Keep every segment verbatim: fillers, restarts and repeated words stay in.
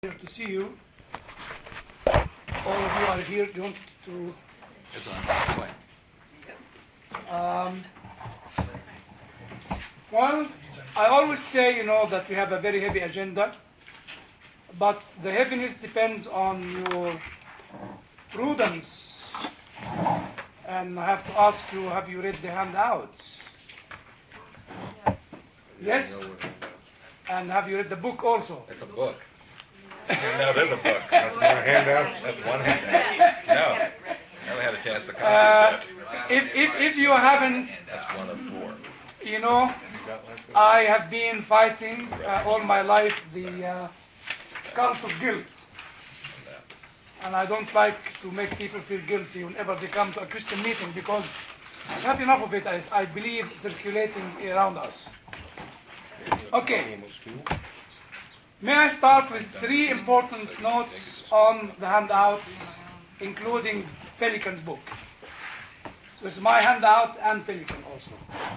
To see you. All of you are here. Do you want to? It's on. Go Um, well, I always say, you know, that we have a very heavy agenda, but the heaviness depends on your prudence. And I have to ask you, have you read the handouts? Yes. Yes? And have you read the book also? It's a book. No, there's a book. That's one handout. That's one handout. No. I haven't had a chance to copy Uh, that. if, if, if you haven't, That's one of four. you know, I have been fighting uh, all my life the uh, cult of guilt. And I don't like to make people feel guilty whenever they come to a Christian meeting because I've had enough of it, I, I believe, circulating around us. Okay. May I start with three important notes on the handouts, including Pelican's book. So it's my handout and Pelican also.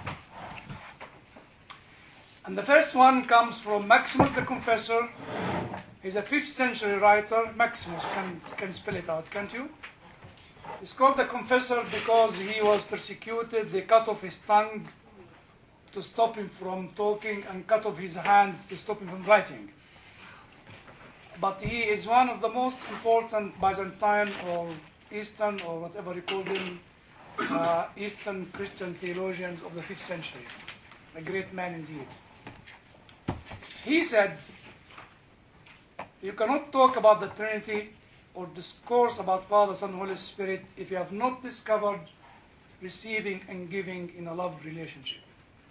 And the first one comes from Maximus the Confessor. He's a fifth century writer. Maximus, can can spell it out, can't you? He's called the Confessor because he was persecuted. They cut off his tongue to stop him from talking and cut off his hands to stop him from writing. But he is one of the most important Byzantine or Eastern or whatever you call them, uh, Eastern Christian theologians of the fifth century. A great man indeed. He said, you cannot talk about the Trinity or discourse about Father, Son, Holy Spirit if you have not discovered receiving and giving in a love relationship.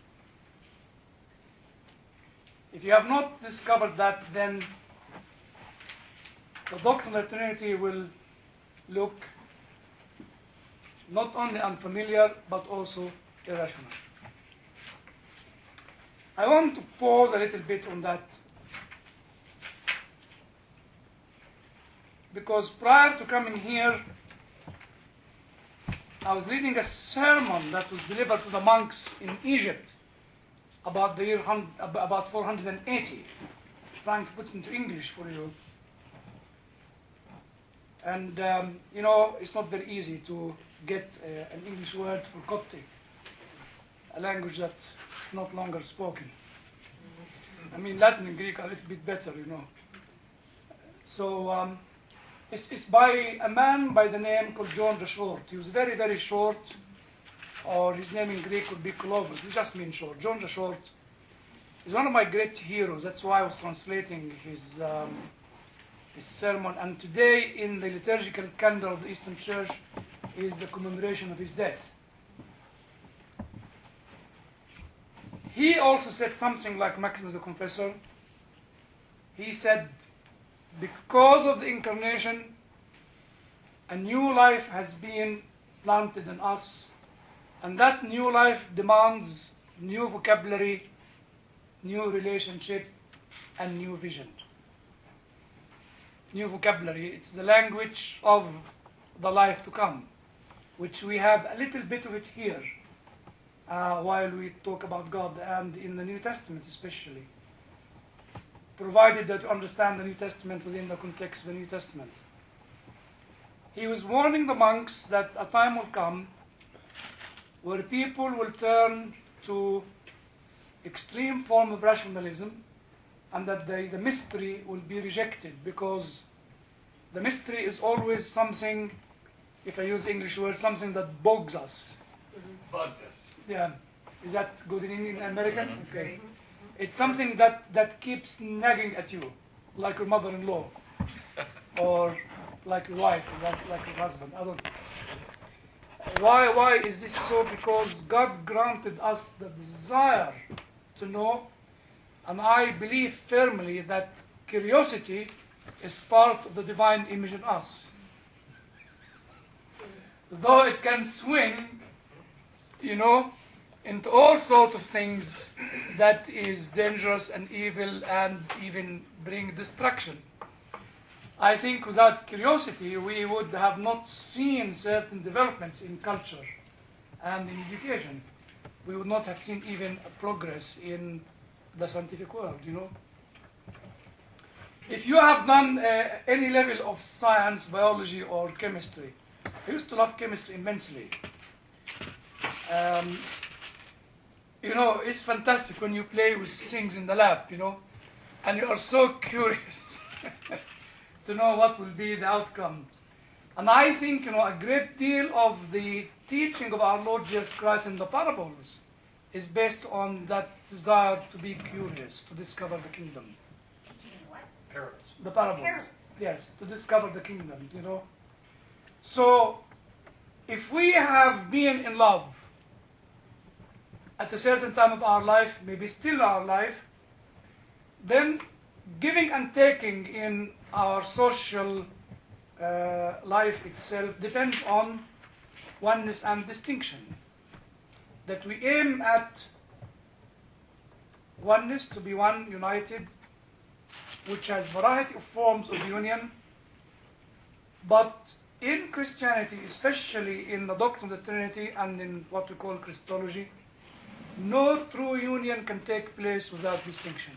If you have not discovered that, then the doctrine of the Trinity will look not only unfamiliar, but also irrational. I want to pause a little bit on that, because prior to coming here, I was reading a sermon that was delivered to the monks in Egypt about the year about four hundred eighty, trying to put it into English for you. And, um, you know, it's not very easy to get uh, an English word for Coptic, a language that is not longer spoken. I mean, Latin and Greek are a little bit better, you know. So, um, it's, it's by a man by the name called John the Short. He was very, very short, or his name in Greek would be Clovis. It just means short. John the Short is one of my great heroes. That's why I was translating his... Um, His sermon, and today in the liturgical calendar of the Eastern Church is the commemoration of his death. He also said something like Maximus the Confessor. He said, because of the incarnation, a new life has been planted in us, and that new life demands new vocabulary, new relationship, and new vision. New vocabulary, it's the language of the life to come, which we have a little bit of it here uh, while we talk about God, and in the New Testament especially, provided that you understand the New Testament within the context of the New Testament. He was warning the monks that a time will come where people will turn to extreme form of rationalism, and that the, the mystery will be rejected, because the mystery is always something, if I use English word, something that bugs us. Bugs us. Yeah. Is that good in English, American? Mm-hmm. Okay. It's something that, that keeps nagging at you, like your mother-in-law, or like your wife, or like, like your husband. I don't know. Why, why is this so? Because God granted us the desire to know. And I believe firmly that curiosity is part of the divine image in us. Though it can swing, you know, into all sorts of things that is dangerous and evil and even bring destruction. I think without curiosity, we would have not seen certain developments in culture and in education. We would not have seen even a progress in the scientific world, you know. if you have done uh, any level of science, biology, or chemistry, I used to love chemistry immensely. Um, you know, it's fantastic when you play with things in the lab, you know, and you are so curious to know what will be the outcome. And I think, you know, a great deal of the teaching of our Lord Jesus Christ in the parables is based on that desire to be curious, to discover the kingdom. Parables. The parables. Parables. Yes, to discover the kingdom, you know. So, if we have been in love at a certain time of our life, maybe still our life, then giving and taking in our social uh, life itself depends on oneness and distinction. That we aim at oneness, to be one, united, which has variety of forms of union, but in Christianity, especially in the doctrine of the Trinity and in what we call Christology, no true union can take place without distinction.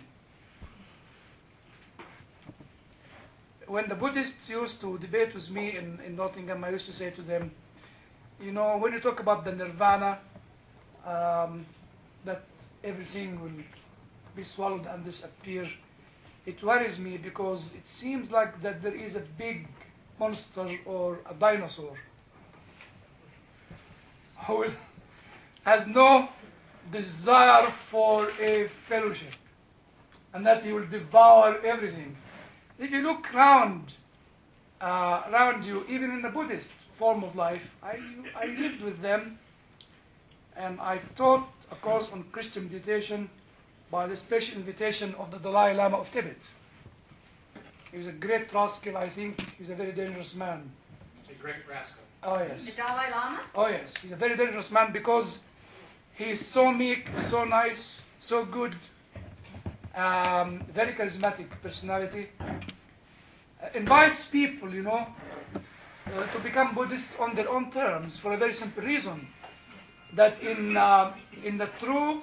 When the Buddhists used to debate with me in, in Nottingham, I used to say to them, you know, when you talk about the nirvana, um, that everything will be swallowed and disappear, it worries me because it seems like that there is a big monster or a dinosaur who will, has no desire for a fellowship, and that he will devour everything. If you look round, uh, around you, even in the Buddhist form of life, I, I lived with them, and I taught a course on Christian meditation by the special invitation of the Dalai Lama of Tibet. He was a great rascal, I think. He's a very dangerous man. A great rascal. Oh, yes. The Dalai Lama? Oh, yes. He's a very dangerous man because he is so meek, so nice, so good, um, very charismatic personality. Uh, invites people, you know, uh, to become Buddhists on their own terms for a very simple reason. That in, uh, in the true...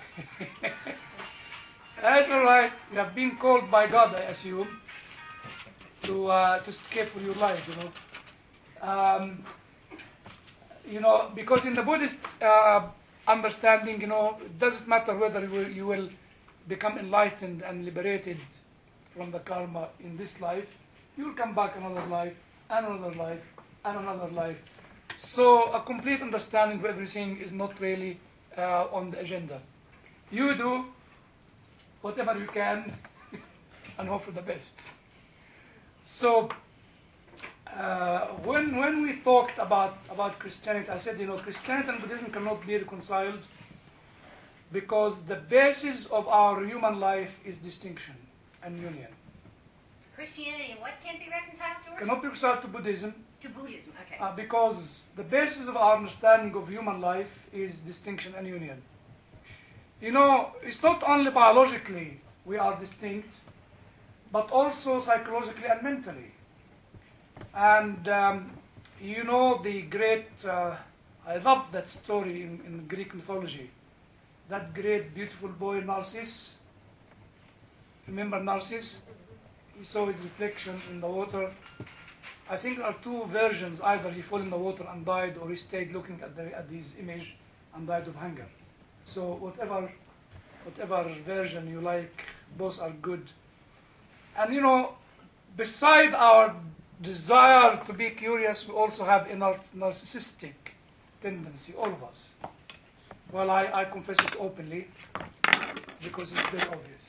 That's all right. You have been called by God, I assume, to uh, to escape for your life, you know. Um, you know, because in the Buddhist uh, understanding, you know, it doesn't matter whether you will, you will become enlightened and liberated from the karma in this life. You will come back another life, and another life, and another life. So a complete understanding of everything is not really uh, on the agenda. You do whatever you can and hope for the best. So uh, when when we talked about, about Christianity, I said, you know, Christianity and Buddhism cannot be reconciled because the basis of our human life is distinction and union. Christianity and what can't be reconciled, George? Cannot be reconciled to Buddhism To Buddhism, okay. uh, because the basis of our understanding of human life is distinction and union. You know, it's not only biologically we are distinct, but also psychologically and mentally. And um, you know the great, uh, I love that story in, in Greek mythology, that great beautiful boy Narcissus. Remember Narcissus? He saw his reflection in the water. I think there are two versions, either he fell in the water and died, or he stayed looking at, the, at his image and died of hunger. So whatever, whatever version you like, both are good. And you know, beside our desire to be curious, we also have a nar- narcissistic tendency, all of us. Well, I, I confess it openly, because it's very obvious.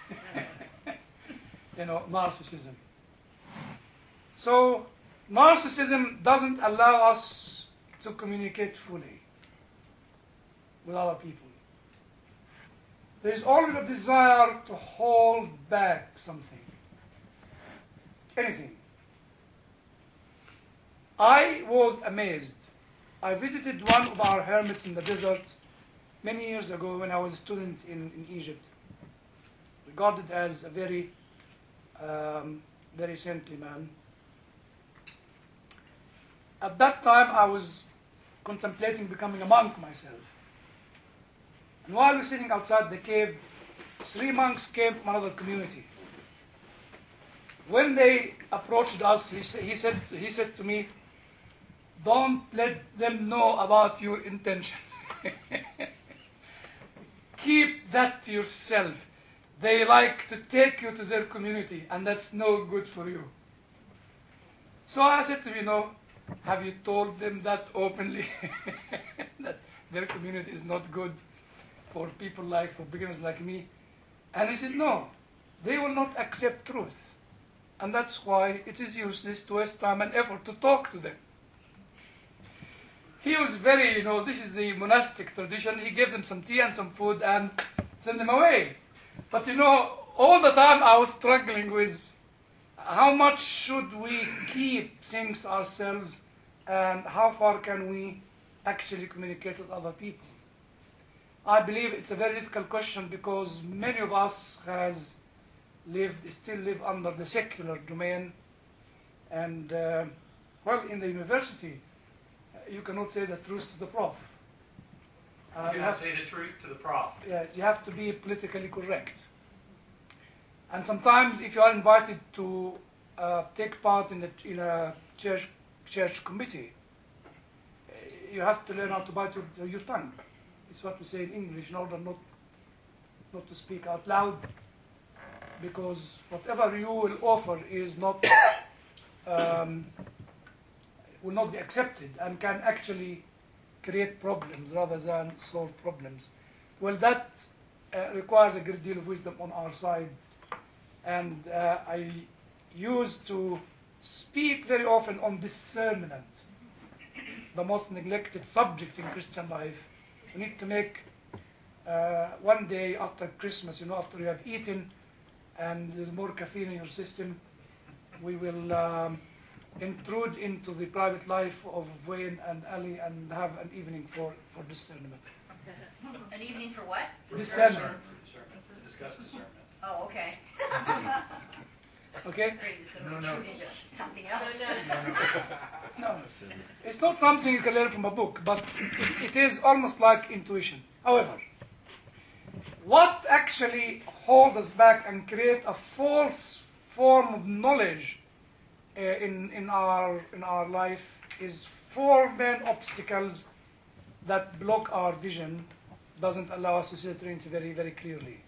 You know, narcissism. So, narcissism doesn't allow us to communicate fully with other people. There is always a desire to hold back something, anything. I was amazed. I visited one of our hermits in the desert many years ago when I was a student in, in Egypt, regarded as a very, um, very saintly man. At that time, I was contemplating becoming a monk myself. And while we were sitting outside the cave, three monks came from another community. when they approached us, he, sa- he, said, he said to me, don't let them know about your intention. Keep that to yourself. They like to take you to their community, and that's no good for you. So I said to him, you know, have you told them that openly? That their community is not good for people like, for beginners like me? And he said, no, they will not accept truth. And that's why it is useless to waste time and effort to talk to them. He was very, you know, this is the monastic tradition. He gave them some tea and some food and sent them away. But, you know, all the time I was struggling with how much should we keep things to ourselves and how far can we actually communicate with other people. I believe it's a very difficult question because many of us has lived, still live under the secular domain. And, uh, well, in the university, you cannot say the truth to the prof. Uh, You cannot say the truth to the prof. Yes, you have to be politically correct. And sometimes if you are invited to uh, take part in a, in a church, church committee, you have to learn how to bite your, your tongue. It's what we say in English in order not, not to speak out loud, because whatever you will offer is not, um, will not be accepted and can actually create problems rather than solve problems. Well, that uh, requires a great deal of wisdom on our side. And uh, I used to speak very often on discernment, the most neglected subject in Christian life. You need to make uh, one day after Christmas, you know, after you have eaten and there's more caffeine in your system, we will um, intrude into the private life of Wayne and Ali and have an evening for, for discernment. An evening for what? Discernment. Discernment. To discuss discernment. Oh, okay. Okay? Great, just No, going to no. shoot into something else. No, it's not something you can learn from a book, but it, it is almost like intuition. However, what actually holds us back and create a false form of knowledge uh, in, in, our, in our life is four main obstacles that block our vision, doesn't allow us to see the Trinity very, very clearly.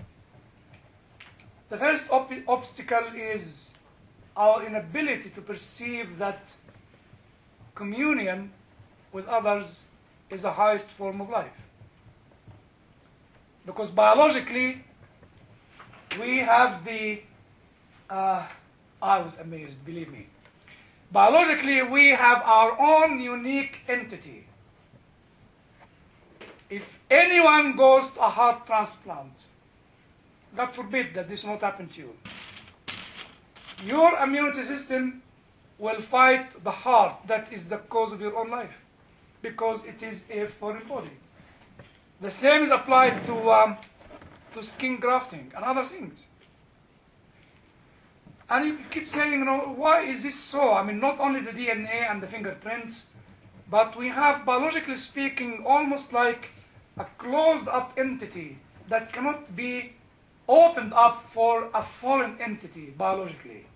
The first op- obstacle is our inability to perceive that communion with others is the highest form of life. Because biologically, we have the, uh, I was amazed, believe me. Biologically, we have our own unique entity. If anyone goes to a heart transplant, God forbid that this will not happen to you, your immunity system will fight the heart that is the cause of your own life, because it is a foreign body. The same is applied to, um, to skin grafting and other things. And you keep saying, you know, why is this so? I mean, not only the D N A and the fingerprints, but we have, biologically speaking, almost like a closed-up entity that cannot be opened up for a foreign entity biologically.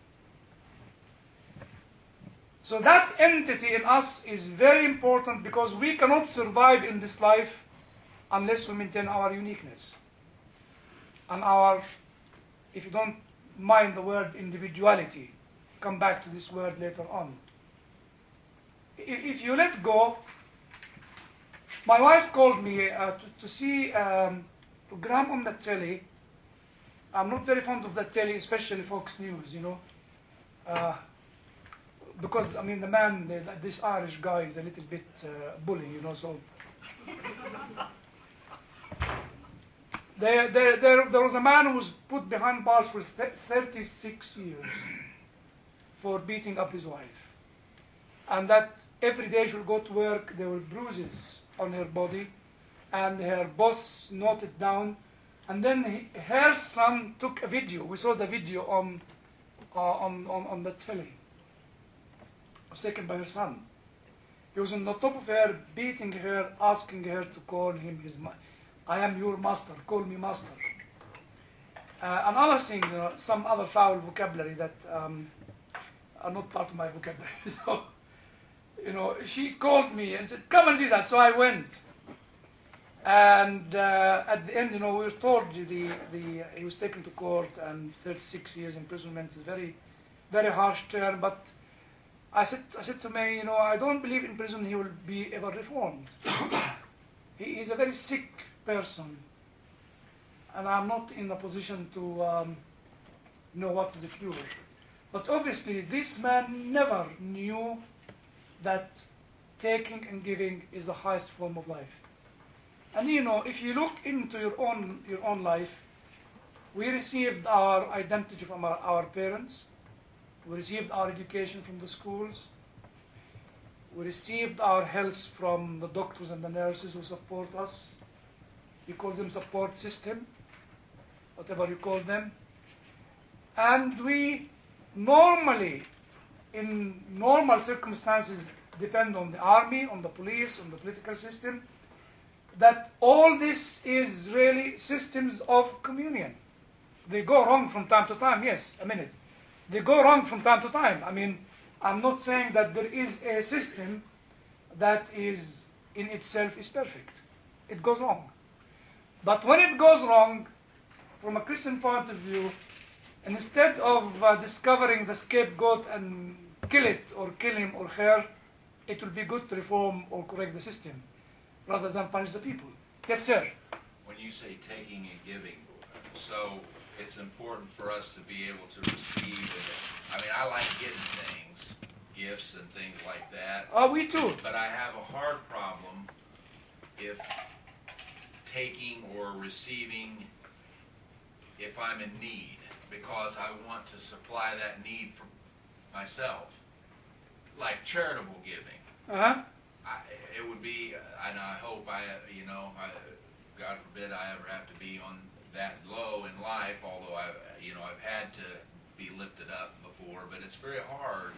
So that entity in us is very important because we cannot survive in this life unless we maintain our uniqueness. And our, if you don't mind the word individuality, come back to this word later on. If, if you let go, my wife called me uh, to, to see um, a program on the telly. I'm not very fond of the telly, especially Fox News, you know. Uh, because, I mean, the man, the, this Irish guy is a little bit uh, bully, you know, so... There, there, there, there was a man who was put behind bars for th- thirty-six years for beating up his wife. And that every day she would go to work, there were bruises on her body, and her boss noted down. And then he, her son took a video. We saw the video on, uh, on, on, on the telly. It was taken by her son. He was on the top of her, beating her, asking her to call him his ma- I am your master, call me master. Uh, and other things, you know, some other foul vocabulary that um, are not part of my vocabulary. So, you know, she called me and said, come and see that. So I went. And uh, at the end, you know, we were told the, the, he was taken to court and thirty-six years imprisonment is very, very harsh term. But I said, I said to May, you know, I don't believe in prison he will be ever reformed. He is a very sick person. And I'm not in a position to um, know what is the cure. But obviously, this man never knew that taking and giving is the highest form of life. And you know, if you look into your own your own life, we received our identity from our, our parents. We received our education from the schools. We received our health from the doctors and the nurses who support us. You call them support system, whatever you call them. And we normally, in normal circumstances, depend on the army, on the police, on the political system, that all this is really systems of communion. They go wrong from time to time, yes, a minute. They go wrong from time to time. I mean, I'm not saying that there is a system that is in itself is perfect. It goes wrong. But when it goes wrong, from a Christian point of view, instead of uh, discovering the scapegoat and kill it or kill him or her, it will be good to reform or correct the system rather than punish the people. Yes, sir. When you say taking and giving, so it's important for us to be able to receive it. I mean, I like getting things, gifts and things like that. Oh, we too. But I have a hard problem if taking or receiving if I'm in need, because I want to supply that need for myself. Like charitable giving. Uh-huh. I, it would be, and I hope I, you know, I, God forbid I ever have to be on that low in life, although I, you know, I've had to be lifted up before, but it's very hard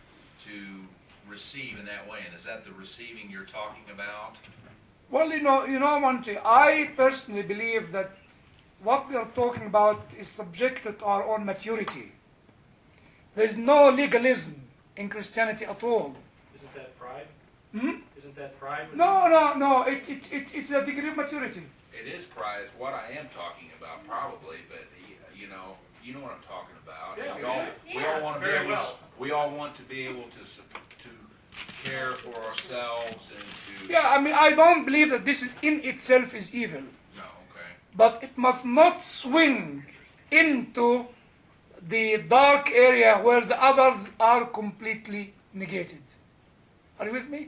to receive in that way. And is that the receiving you're talking about? Well, you know, you know, Monty, I personally believe that what we are talking about is subjected to our own maturity. There is no legalism in Christianity at all. Isn't that pride? Hmm? Isn't that pride? No, no, no. It, it, it, it's a degree of maturity. It is pride. It's what I am talking about, probably, but you know, you know what I'm talking about. Yeah, we all yeah. we all want to be Very able. well. To, we all want to be able to su- to care for ourselves and to. Yeah, I mean, I don't believe that this is in itself is evil, No, okay. but it must not swing into the dark area where the others are completely negated. Are you with me?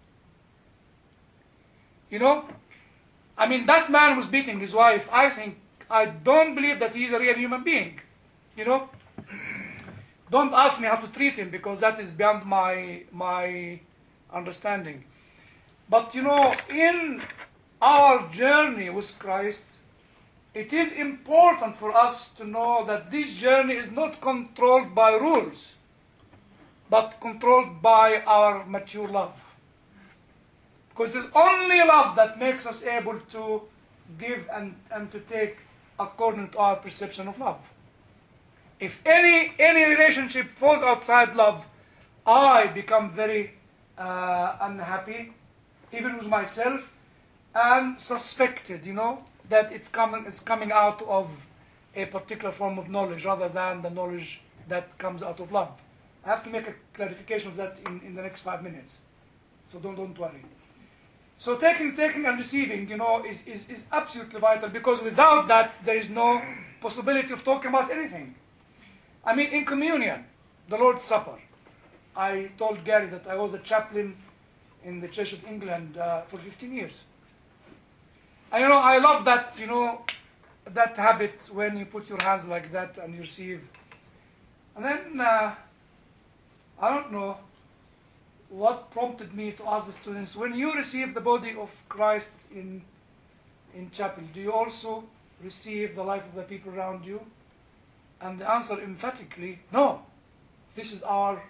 You know, I mean, that man was beating his wife. I think, I don't believe that he's a real human being. You know, don't ask me how to treat him because that is beyond my my understanding. But you know, in our journey with Christ, it is important for us to know that this journey is not controlled by rules, but controlled by our mature love. Because it's only love that makes us able to give and, and to take according to our perception of love. If any any relationship falls outside love, I become very uh, unhappy, even with myself, and suspected, you know, that it's coming it's coming out of a particular form of knowledge rather than the knowledge that comes out of love. I have to make a clarification of that in, in the next five minutes. So don't don't worry. So taking, taking and receiving, you know, is, is, is absolutely vital, because without that, there is no possibility of talking about anything. I mean, in communion, the Lord's Supper, I told Gary that I was a chaplain in the Church of England uh, for fifteen years. And, you know, I love that, you know, that habit when you put your hands like that and you receive. And then, uh, I don't know what prompted me to ask the students, when you receive the body of Christ in in chapel, do you also receive the life of the people around you? And the answer emphatically, no. This is our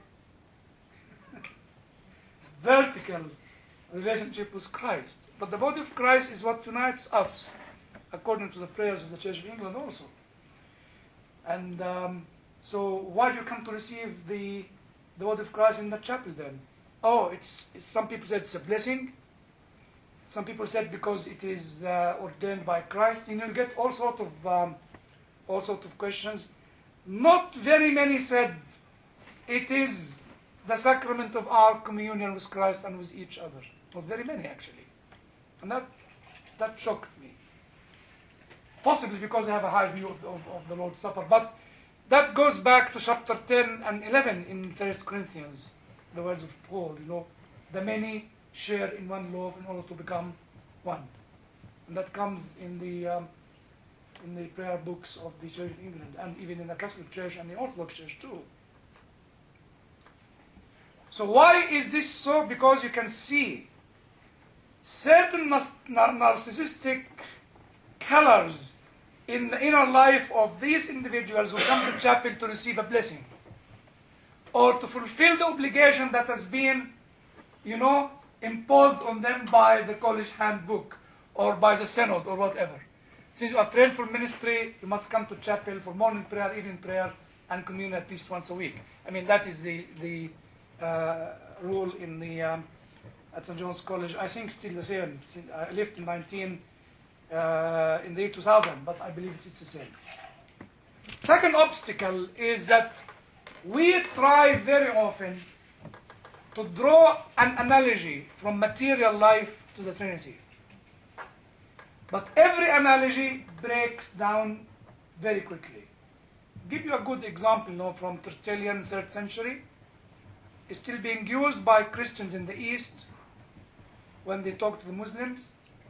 vertical relationship with Christ. But the body of Christ is what unites us, according to the prayers of the Church of England also. And um, so why do you come to receive the, the word of Christ in the chapel then? Oh, it's, it's some people said it's a blessing. Some people said because it is uh, ordained by Christ. You know, you get all sort of um, all sort of questions. Not very many said it is the sacrament of our communion with Christ and with each other. Not very many actually, and that that shocked me. Possibly because I have a high view of, of, of the Lord's Supper, but that goes back to chapter ten and eleven in First Corinthians, the words of Paul. You know, the many share in one loaf in order to become one, and that comes in the um, in the prayer books of the Church of England, and even in the Catholic Church and the Orthodox Church too. So why is this so? Because you can see certain narcissistic colors in the inner life of these individuals who come to chapel to receive a blessing or to fulfill the obligation that has been, you know, imposed on them by the college handbook or by the synod or whatever. Since you are trained for ministry, you must come to chapel for morning prayer, evening prayer, and communion at least once a week. I mean, that is the the uh, rule in the um, at Saint John's College. I think still the same. I lived in nineteen uh, in the year two thousand, but I believe it's, it's the same. Second obstacle is that we try very often to draw an analogy from material life to the Trinity. But every analogy breaks down very quickly. Give you a good example, you know, from Tertullian, third century. It's still being used by Christians in the East when they talk to the Muslims.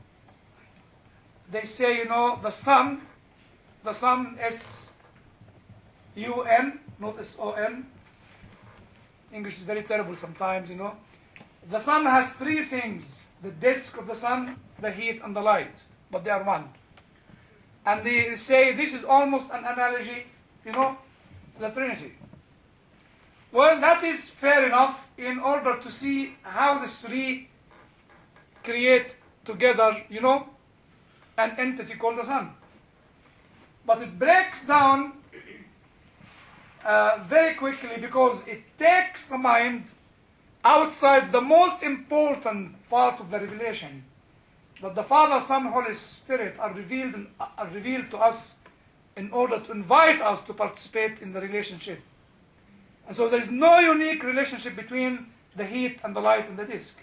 They say, you know, the sun, the sun, S U N, not S O N. English is very terrible sometimes, you know. The sun has three things: the disk of the sun, the heat, and the light. But they are one. And they say this is almost an analogy, you know, to the Trinity. Well, that is fair enough in order to see how the three create together, you know, an entity called the sun. But it breaks down uh, very quickly because it takes the mind outside the most important part of the revelation. That the Father, Son, Holy Spirit are revealed, are revealed to us in order to invite us to participate in the relationship. And so there is no unique relationship between the heat and the light and the disk.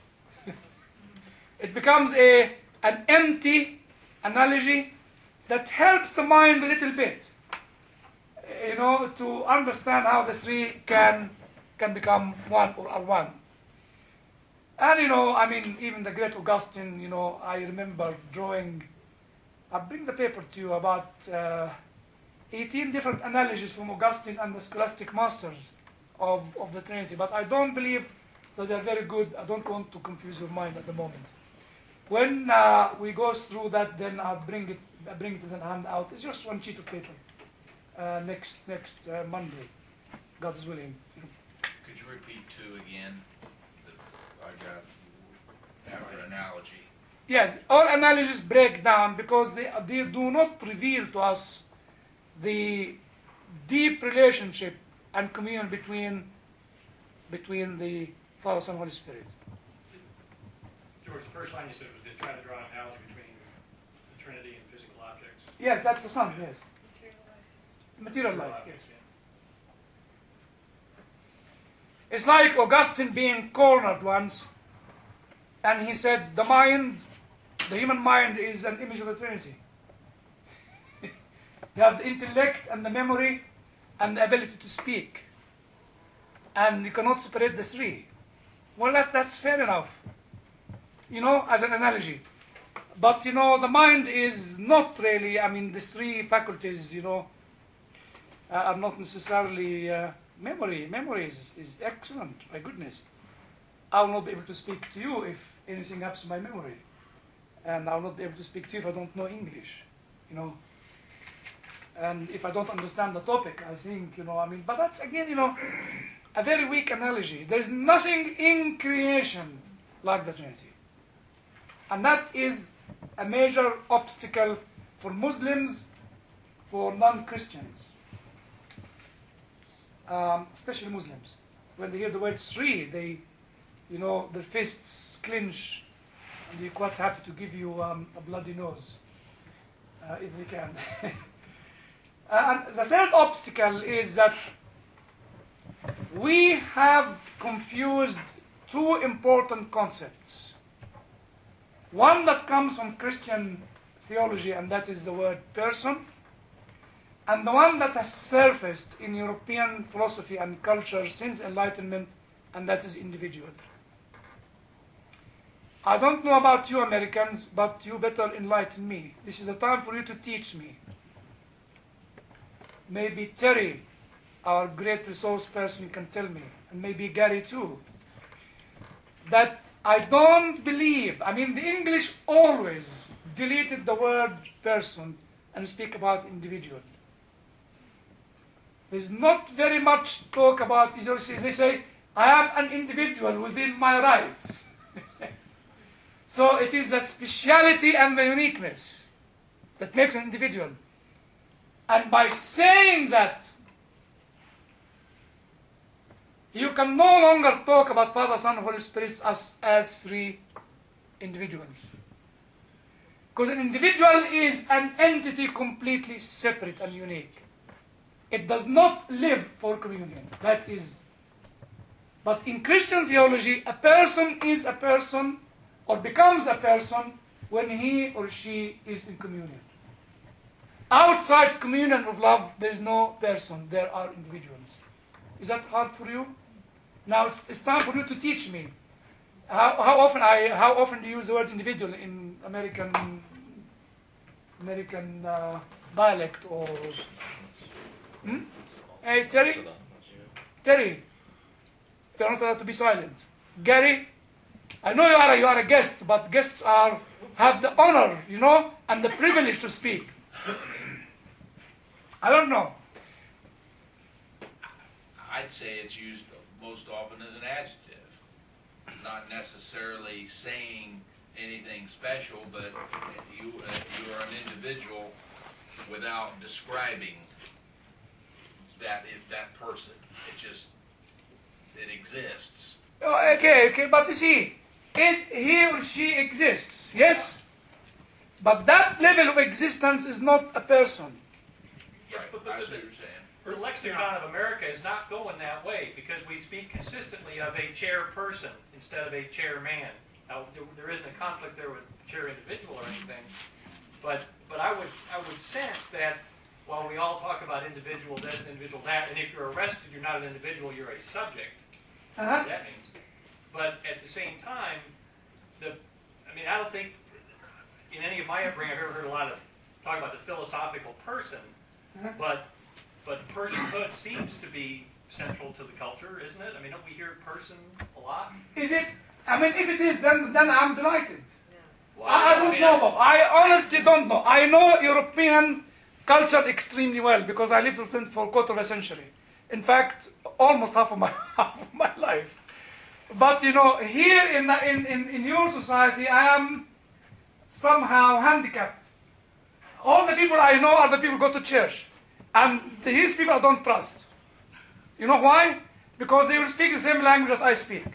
It becomes a, an empty analogy that helps the mind a little bit, you know, to understand how the three can, can become one or are one. And, you know, I mean, even the great Augustine, you know, I remember drawing, I'll bring the paper to you, about uh, eighteen different analogies from Augustine and the scholastic masters of, of the Trinity. But I don't believe that they're very good. I don't want to confuse your mind at the moment. When uh, we go through that, then I'll bring it, I'll bring it as a handout. It's just one sheet of paper uh, next, next uh, Monday, God is willing. Could you repeat two again? I got after analogy. Yes, all analogies break down because they, they do not reveal to us the deep relationship and communion between between the Father, Son, Holy Spirit. George, the first line you said was they try to draw an analogy between the Trinity and physical objects. Yes, that's the Son, yes. Material life, objects, yes. yeah. It's like Augustine being cornered once, and he said the mind, the human mind is an image of the Trinity. You have the intellect and the memory and the ability to speak, and you cannot separate the three. Well, that, that's fair enough, you know, as an analogy. But, you know, the mind is not really, I mean, the three faculties, you know, uh, are not necessarily... Uh, Memory, memory is, is excellent, my goodness. I will not be able to speak to you if anything happens to my memory. And I will not be able to speak to you if I don't know English, you know. And if I don't understand the topic, I think, you know, I mean, but that's, again, you know, a very weak analogy. There's nothing in creation like the Trinity. And that is a major obstacle for Muslims, for non-Christians. um, especially Muslims. When they hear the word Sri, they, you know, their fists clench, and they're quite happy to give you um, a bloody nose, uh, if they can. And the third obstacle is that we have confused two important concepts. One that comes from Christian theology, and that is the word person, and the one that has surfaced in European philosophy and culture since Enlightenment, and that is individual. I don't know about you Americans, but you better enlighten me. This is a time for you to teach me. Maybe Terry, our great resource person, can tell me, and maybe Gary too, that I don't believe, I mean the English always deleted the word person and speak about individual. There's not very much talk about, you know, they say, I am an individual within my rights. So it is the speciality and the uniqueness that makes an individual. And by saying that, you can no longer talk about Father, Son, Holy Spirit as, as three individuals. Because an individual is an entity completely separate and unique. It does not live for communion. That is. But in Christian theology, a person is a person or becomes a person when he or she is in communion. Outside communion of love, there is no person. There are individuals. Is that hard for you? Now it's, it's time for you to teach me. How, how often I how often do you use the word individual in American American uh, dialect or? Hmm? Hey Terry, Terry, you're not allowed to be silent. Gary, I know you are a, you are a guest, but guests are have the honor, you know, and the privilege to speak. I don't know. I'd say it's used most often as an adjective, not necessarily saying anything special, but you uh, you are an individual without describing that is that person. It just it exists. Oh, okay, okay, but you see, it he or she exists, yes, but that level of existence is not a person. Yeah, Right. but, but, I but see what you're saying. the lexicon of America is not going that way because we speak consistently of a chairperson instead of a chairman. Now, there, there isn't a conflict there with chair individual or anything, but but I would I would sense that while we all talk about individual this, individual that, and if you're arrested, you're not an individual, you're a subject. Uh-huh. That means. But at the same time, the I mean, I don't think in any of my upbringing I've ever heard a lot of talk about the philosophical person, Uh-huh. but but personhood seems to be central to the culture, isn't it? I mean, don't we hear person a lot? Is it? I mean, if it is, then then I'm delighted. Well, I, I don't mean, know, Bob. I honestly don't know. I know European culture extremely well because I lived with it for a quarter of a century. In fact, almost half of my half of my life. But you know, here in in in, in your society, I am somehow handicapped. All the people I know are the people who go to church, and these people I don't trust. You know why? Because they will speak the same language that I speak.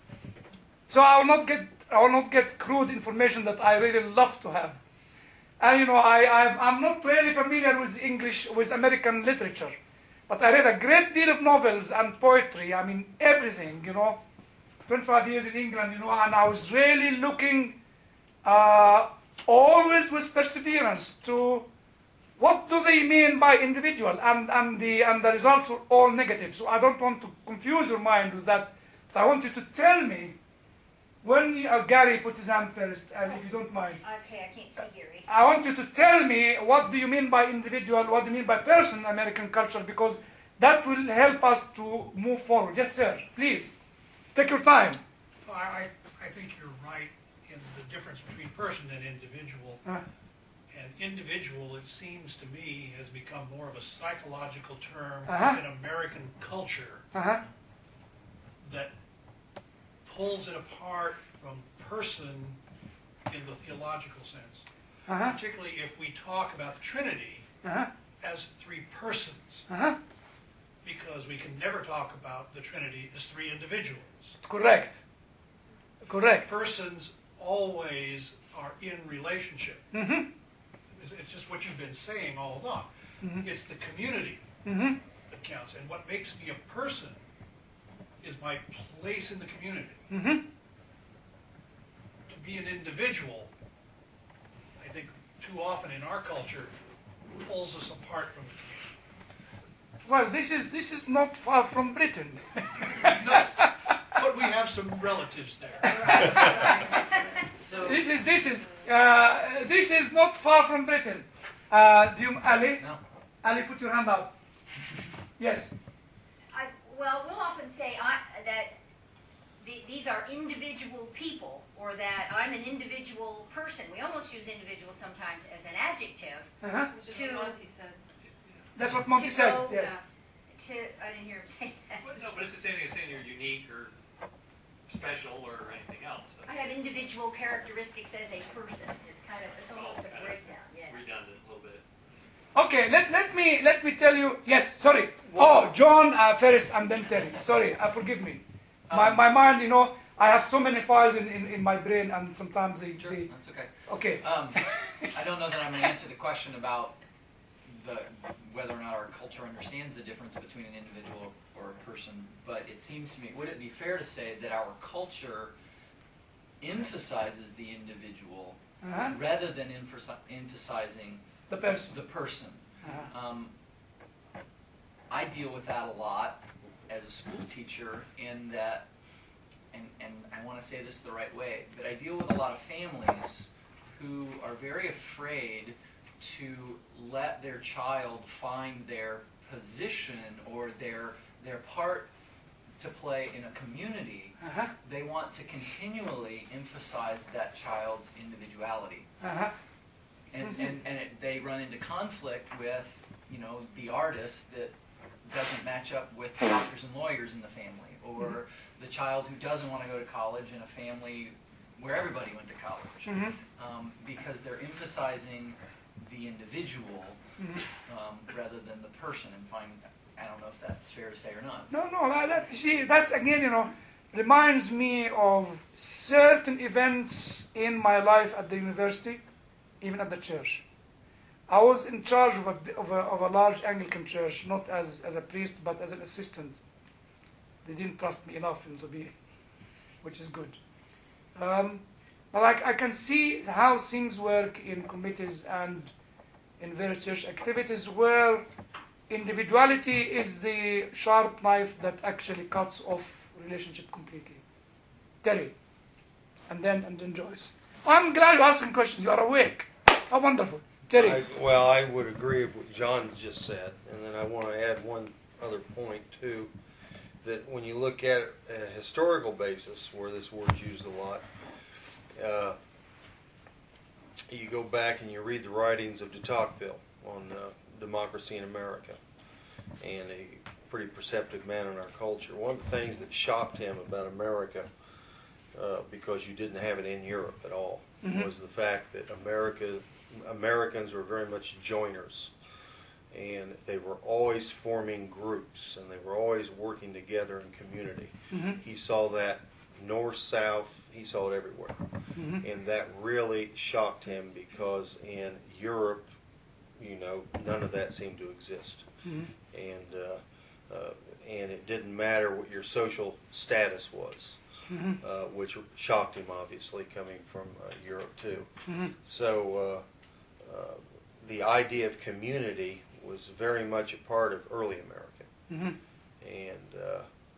So I will not get I will not get crude information that I really love to have. And you know, I, I I'm not really familiar with English with American literature, but I read a great deal of novels and poetry. I mean everything. You know, twenty-five years in England. You know, and I was really looking, uh, always with perseverance to what do they mean by individual, and and the and the results were all negative. So I don't want to confuse your mind with that. But I want you to tell me. When you, uh, Gary put his hand first, and if you don't mind. Okay, I can't see Gary. I want you to tell me what do you mean by individual, what do you mean by person in American culture, because that will help us to move forward. Yes, sir. Please, take your time. Well, I, I think you're right in the difference between person and individual. Uh, And individual, it seems to me, has become more of a psychological term Uh-huh. in American culture uh-huh. that pulls it apart from person in the theological sense. Uh-huh. Particularly if we talk about the Trinity Uh-huh. as three persons. Uh-huh. because we can never talk about the Trinity as three individuals. Correct. Correct. Persons always are in relationship. Mm-hmm. It's it's just what you've been saying all along. Mhm. It's the community Mm-hmm. that counts. And what makes me a person is my place in the community. Mm-hmm. To be an individual, I think too often in our culture, pulls us apart from the community. Well, this is this is not far from Britain. No, but we have some relatives there. So, This is this is uh, this is not far from Britain. Uh, do you, Ali? no. Ali, put your hand out. Yes. I, well, we'll often say I, that the, these are individual people, or that I'm an individual person. We almost use individual sometimes as an adjective. Uh-huh. Which is To- what Monty said. That's what Monty to said. go, Yes. uh, To, I didn't hear him say that. Well, no, but it's the same thing as saying you're unique or special or anything else. I have individual characteristics as a person. It's kind of, it's almost Oh, a kind of breakdown, yeah. redundant a little bit. Okay. Let let me let me tell you. Yes. Sorry. Oh, John uh, first, and then Terry. Sorry. Uh, forgive me. My Um, my mind. You know, I have so many files in, in, in my brain, and sometimes they. Sure, they that's okay. okay. Um, I don't know that I'm going to answer the question about the whether or not our culture understands the difference between an individual or a person, but it seems to me, would it be fair to say that our culture emphasizes the individual Uh-huh. rather than emphasi- emphasizing The person. the person? Uh-huh. Um, I deal with that a lot as a school teacher in that, and, and I want to say this the right way, but I deal with a lot of families who are very afraid to let their child find their position or their their part to play in a community. Uh-huh. They want to continually emphasize that child's individuality. Uh-huh. And, Mhm. and, and it, they run into conflict with, you know, the artist that doesn't match up with doctors and lawyers in the family, or the child who doesn't want to go to college in a family where everybody went to college, Mhm. um, because they're emphasizing the individual Mhm. um, rather than the person. And find, I don't know if that's fair to say or not. No, no, that, that, see, that's again, you know, reminds me of certain events in my life at the university, even at the church. I was in charge of a, of a, of a large Anglican church, not as, as a priest, but as an assistant. They didn't trust me enough to be, which is good. Um, but I, I can see how things work in committees and in various church activities where individuality is the sharp knife that actually cuts off relationship completely. Terry, and then and then Joyce. I'm glad you asked some questions. You are awake. How wonderful, Terry. I, well, I would agree with what John just said, and then I want to add one other point too. That when you look at it at a historical basis, where this word's used a lot, uh, you go back and you read the writings of de Tocqueville on uh, democracy in America, and a pretty perceptive man in our culture. One of the things that shocked him about America, uh, because you didn't have it in Europe at all, Mhm. was the fact that America, Americans were very much joiners, and they were always forming groups, and they were always working together in community. Mhm. He saw that north, south, he saw it everywhere. Mhm. And that really shocked him because in Europe, you know, none of that seemed to exist. Mhm. And uh, uh, and it didn't matter what your social status was, Mhm. uh, which shocked him, obviously, coming from uh, Europe too. Mhm. So uh, uh, the idea of community was very much a part of early America. Mhm. And uh,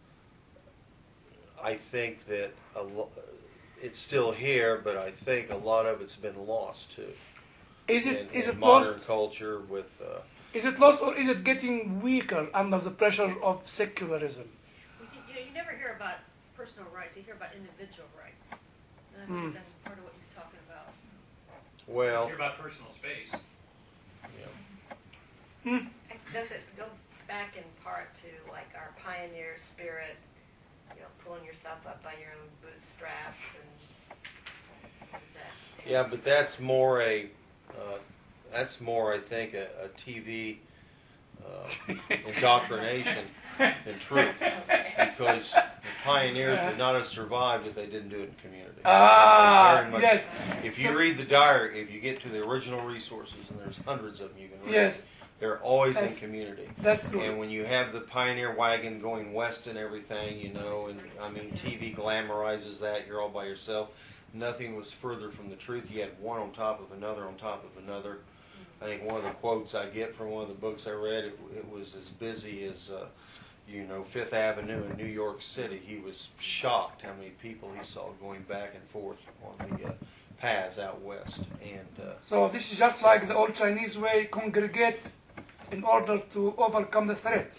I think that a lo- it's still here, but I think a lot of it's been lost too. Is it in, is in it modern lost? culture with uh, Is it lost, or is it getting weaker under the pressure of secularism? You, you know, you never hear about personal rights. You hear about individual rights. And I think Mm. that's part of what you're talking about. well, Hear about personal space. Hmm? Does it go back in part to like our pioneer spirit, you know, pulling yourself up by your own bootstraps and is that? yeah, but that's more a uh, that's more I think a, a T V uh, indoctrination and truth, because the pioneers would not have survived if they didn't do it in community. Ah, Very much- yes. If So- you read the diary, if you get to the original resources, and there's hundreds of them you can read, Yes, they're always That's- in community. that's true. And when you have the pioneer wagon going west and everything, you know, and I mean, T V glamorizes that, you're all by yourself. Nothing was further from the truth. You had one on top of another on top of another. I think one of the quotes I get from one of the books I read, it, it was as busy as, uh, you know, Fifth Avenue in New York City. He was shocked how many people he saw going back and forth on the uh, paths out west. And uh, So this is just like the old Chinese way, congregate in order to overcome the threat.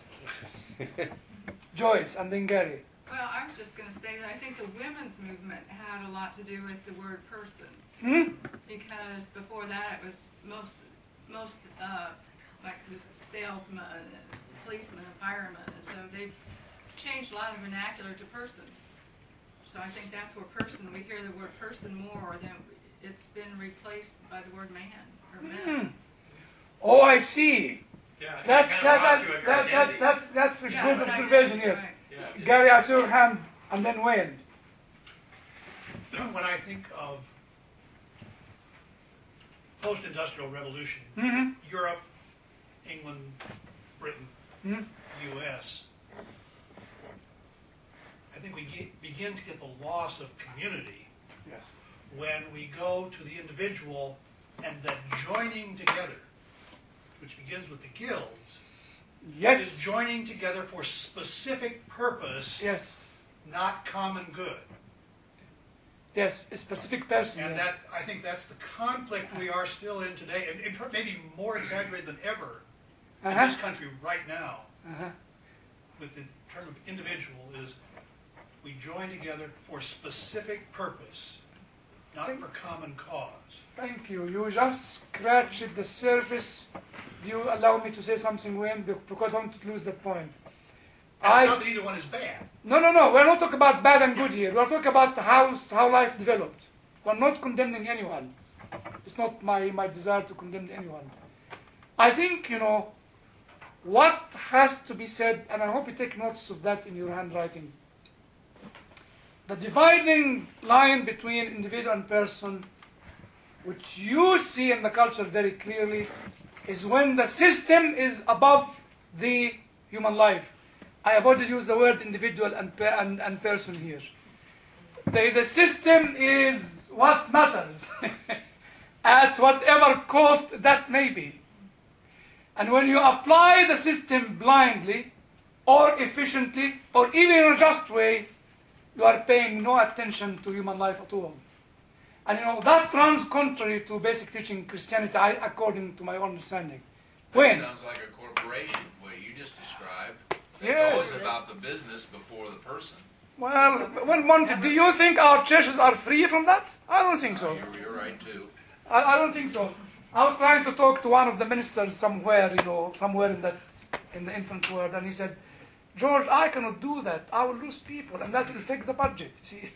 Joyce and then Gary. Well, I was just going to say that I think the women's movement had a lot to do with the word person, Hmm? because before that it was most, most uh, like it was salesmen, and policemen, and firemen, and so they've changed a lot of vernacular to person. So I think that's where person, we hear the word person more than it's been replaced by the word man or men. Hmm. Oh, I see. Yeah, it That's kind of that, robs that's you of your that, that, identity. that's that's a Yeah, good but observation. identity, Yes. right. Yeah, it- Gary, I saw your hand, and then Wayne. When I think of post-industrial revolution, Mm-hmm. Europe, England, Britain, Hmm? U S, I think we get, begin to get the loss of community Yes. when we go to the individual and that joining together, which begins with the guilds, is Yes. joining together for specific purpose, Yes. not common good. Yes. A specific person. And yes. that, I think that's the conflict we are still in today, and it maybe more exaggerated than ever in Uh-huh. this country right now, Uh-huh. with the term of individual, is we join together for specific purpose, not for common cause. Thank you. You just scratched the surface. Do you allow me to say something, Wayne? Be- Because I don't lose that point. And I it's not that either one is bad. no, no, no. We're not talking about bad and good here. We're talking about how how life developed. We're not condemning anyone. It's not my my desire to condemn anyone. I think you know what has to be said, and I hope you take notes of that in your handwriting. The dividing line between individual and person, which you see in the culture very clearly, is when the system is above the human life. I avoid to use the word individual and, per, and, and person here. The, the system is what matters, at whatever cost that may be. And when you apply the system blindly, or efficiently, or even in a just way, you are paying no attention to human life at all. And you know, that runs contrary to basic teaching Christianity, I, according to my understanding. That When? sounds like a corporation, what you just described. It's Yes. always about the business before the person. Well, when Monty, do you think our churches are free from that? I don't think so. You're, you're right, too. I, I don't think so. I was trying to talk to one of the ministers somewhere, you know, somewhere in that, in the infant world, and he said, George, I cannot do that. I will lose people, and that will fix the budget. You see?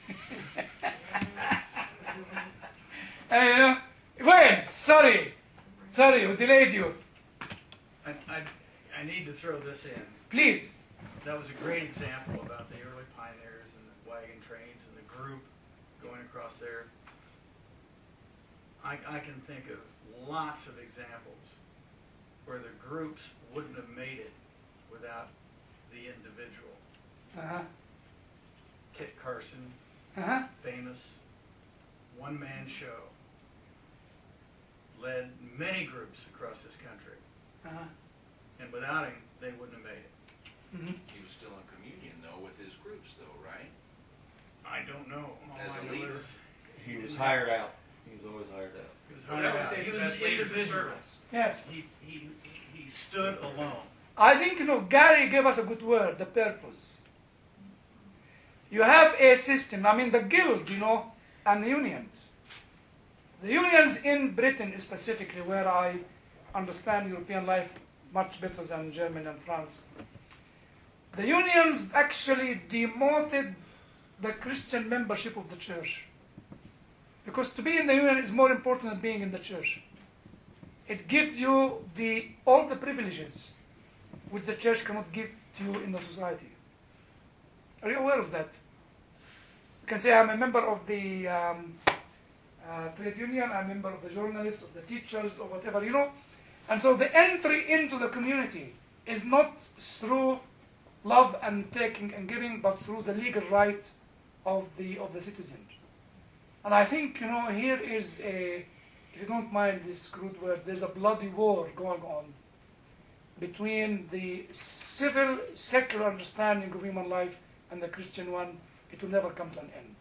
And, you know, wait, sorry, sorry, we delayed you. I, I, I need to throw this in. Please. That was a great example about the early pioneers and the wagon trains and the group going across there. I, I can think of lots of examples where the groups wouldn't have made it without the individual. Uh-huh. Kit Carson, Uh-huh. famous one-man show, led many groups across this country. Uh-huh. And without him, they wouldn't have made it. Mm-hmm. He was still in communion, though, with his groups, though, right? I don't know. All As I a know leader. is he was hired out. He was always hired out. He was Well, hired I would out. say He the was an best leaders are individual. servants. Yes. He, he, he stood alone. I think, you know, Gary gave us a good word, the purpose. You have a system, I mean the guild, you know, and the unions. The unions in Britain specifically, where I understand European life much better than Germany and France. The unions actually demoted the Christian membership of the church. Because to be in the union is more important than being in the church. It gives you the all the privileges which the church cannot give to you in the society. Are you aware of that? You can say, I'm a member of the um, uh, trade union, I'm a member of the journalists, of the teachers, or whatever, you know. And so the entry into the community is not through love and taking and giving, but through the legal right of the of the citizen. And I think, you know, here is a, if you don't mind this crude word, there's a bloody war going on between the civil, secular understanding of human life and the Christian one. It will never come to an end.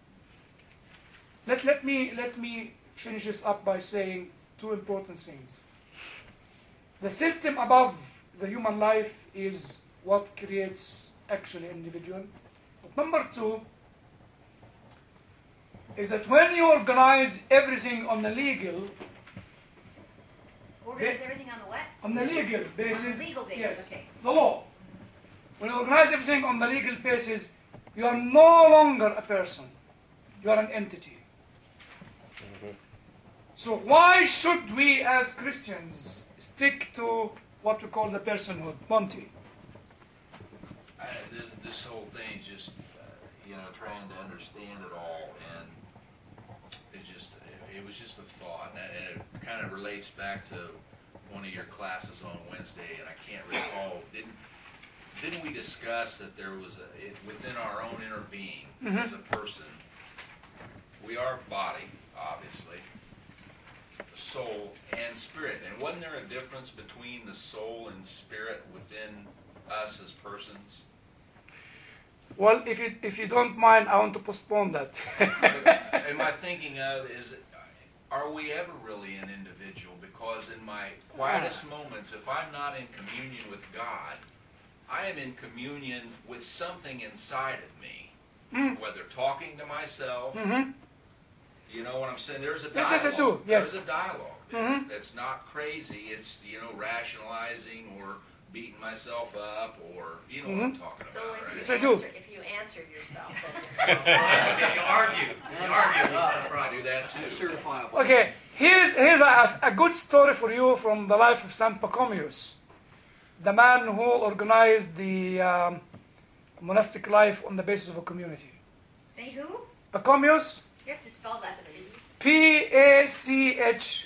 Let, let, me, let me finish this up by saying two important things. The system above the human life is what creates actually an individual. But number two is that when you organize everything on the legal, Organize everything on the what? on the legal basis, On the legal basis, yes, okay. the law. When you organize everything on the legal basis, you are no longer a person. You are an entity. Mm-hmm. So why should we as Christians stick to what we call the personhood? Monty. I, this, this whole thing is just, uh, you know, trying to understand it all, and it just, it, it was just a thought, and it, and it kind of relates back to one of your classes on Wednesday, and I can't recall, didn't, didn't we discuss that there was a, it, within our own inner being, Mhm. as a person, we are body, obviously, soul and spirit, and wasn't there a difference between the soul and spirit within us as persons? Well, if you if you don't mind, I want to postpone that. Am I thinking of is, are we ever really an individual? Because in my quietest moments, if I'm not in communion with God, I am in communion with something inside of me, Mm. whether talking to myself, Mm-hmm. you know what I'm saying? There's a Yes, dialogue. yes, I do. Yes. There's a dialogue there Mhm. that's not crazy. It's, you know, rationalizing or beating myself up, or you know what I'm Mhm. talking So about, if right? you, Yes, I do. answer, if you answered yourself, then you're Okay, you argue. You argue. I do that too. Certifiable. Okay, here's here's a, a good story for you from the life of Saint Pachomius, the man who organized the um, monastic life on the basis of a community. Saint who? Pachomius, You have to spell that, please. P A C H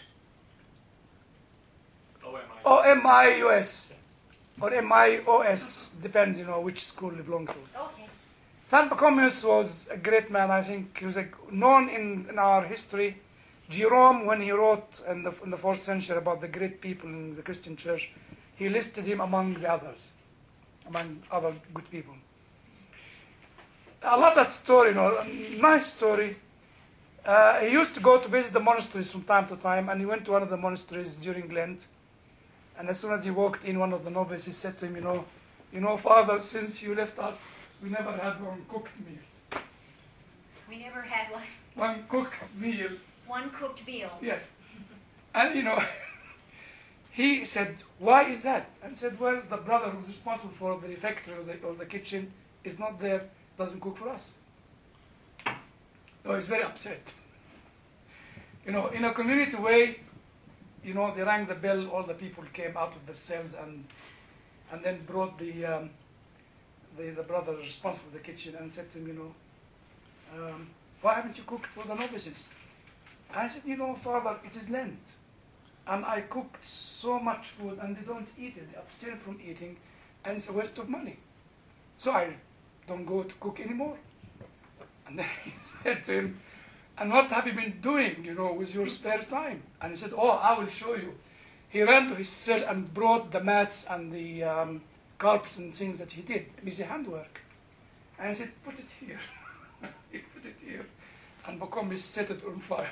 O M I. O M I U S, or M I O S, depends, you know, which school you belong to. Okay. Saint Pachomius was a great man. I think he was a, known in, in our history. Jerome, when he wrote in the, in the fourth century about the great people in the Christian church, he listed him among the others, among other good people. I love that story, you know, a nice story. Uh, he used to go to visit the monasteries from time to time, and he went to one of the monasteries during Lent. And as soon as he walked in, one of the novices he said to him, you know, you know, Father, since you left us, we never had one cooked meal. We never had one, One cooked meal, one cooked meal. yes. And, you know, he said, why is that? And said, well, the brother who's responsible for the refectory or the, or the kitchen is not there, doesn't cook for us. So he's very upset. You know, in a community way, you know, they rang the bell, all the people came out of the cells and and then brought the um, the, the brother responsible for the kitchen and said to him, you know, um, why haven't you cooked for the novices? And I said, you know, Father, it is Lent. And I cooked so much food and they don't eat it. They abstain from eating and it's a waste of money. So I don't go to cook anymore. And then he said to him, and what have you been doing, you know, with your spare time? And he said, oh, I will show you. He ran to his cell and brought the mats and the um, carpets and things that he did. Easy handwork. And I said, put it here. He put it here. And Pachomius set it on fire.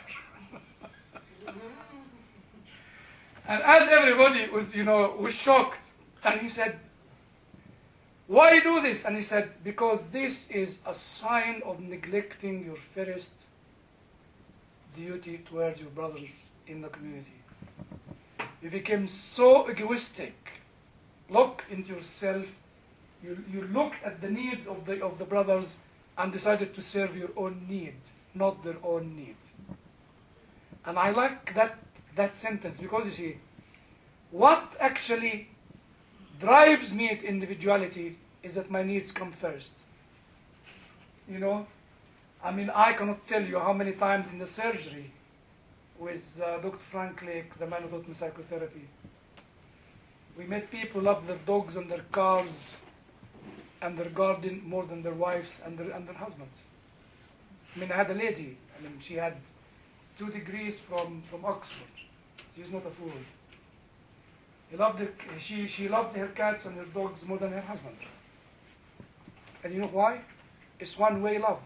And as everybody was, you know, was shocked. And he said, why do this? And he said, because this is a sign of neglecting your first duty towards your brothers in the community. You became so egoistic, locked into yourself. You, you looked at the needs of the, of the brothers and decided to serve your own need, not their own need. And I like that, that sentence because you see, what actually drives me to individuality is that my needs come first. You know, I mean, I cannot tell you how many times in the surgery with uh, Doctor Frank Lake, the man who taught me psychotherapy, we met people who love their dogs and their cars and their garden more than their wives and their, and their husbands. I mean, I had a lady, I mean, she had two degrees from, from Oxford. She's not a fool. He loved her, she, she loved her cats and her dogs more than her husband. And you know why? It's one-way love.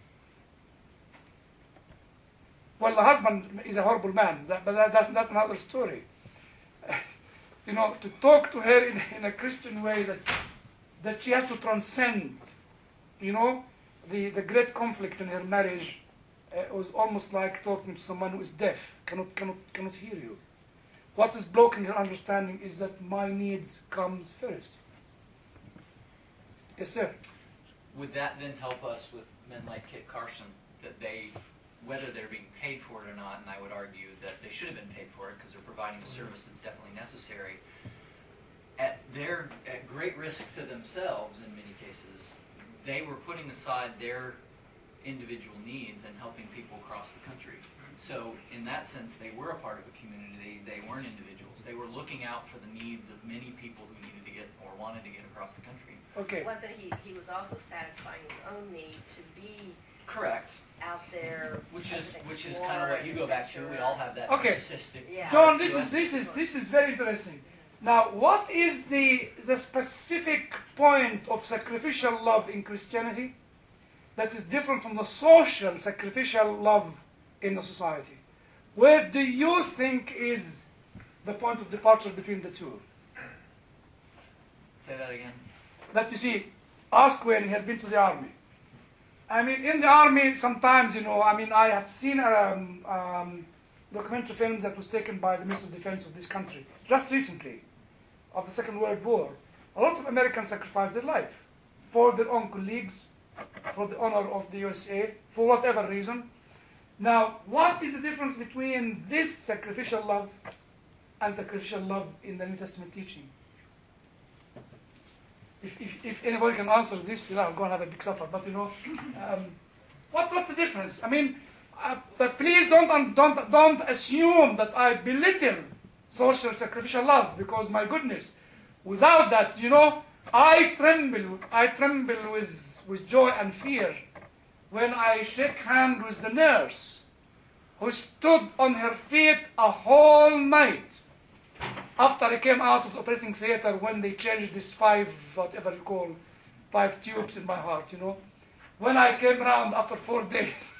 Well, the husband is a horrible man, that, but that, that's, that's another story. You know, to talk to her in, in a Christian way that, that she has to transcend, you know, the, the great conflict in her marriage uh, was almost like talking to someone who is deaf, cannot, cannot, cannot hear you. What is blocking her understanding is that my needs comes first. Yes, sir. Would that then help us with men like Kit Carson, that they, whether they're being paid for it or not, and I would argue that they should have been paid for it because they're providing a service that's definitely necessary, at their at great risk to themselves in many cases, they were putting aside their individual needs and helping people across the country. So in that sense, they were a part of a community. They, they weren't individuals. They were looking out for the needs of many people who needed to get or wanted to get across the country. Okay. Wasn't he, he was also satisfying his own need to be correct out there, which is as an which is kind of what you go back to. We all have that Okay. narcissistic. Yeah. John, this is this is this is very interesting. Now, what is the the specific point of sacrificial love in Christianity that is different from the social sacrificial love in the society? Where do you think is the point of departure between the two? Say that again. That you see, ask when he has been to the army. I mean, in the army, sometimes, you know, I mean, I have seen um, um, documentary films that was taken by the Ministry of Defense of this country, just recently, of the Second World War. A lot of Americans sacrificed their life for their own colleagues, for the honor of the U S A, for whatever reason. Now, what is the difference between this sacrificial love and sacrificial love in the New Testament teaching? If, if, if anybody can answer this, you know, I'll go and have a big supper. But you know, um, what what's the difference? I mean, uh, but please don't um, don't don't assume that I belittle social sacrificial love, because my goodness, without that, you know, I tremble. I tremble with with joy and fear when I shake hands with the nurse who stood on her feet a whole night after I came out of the operating theater when they changed this five, whatever you call, five tubes in my heart, you know. When I came around after four days,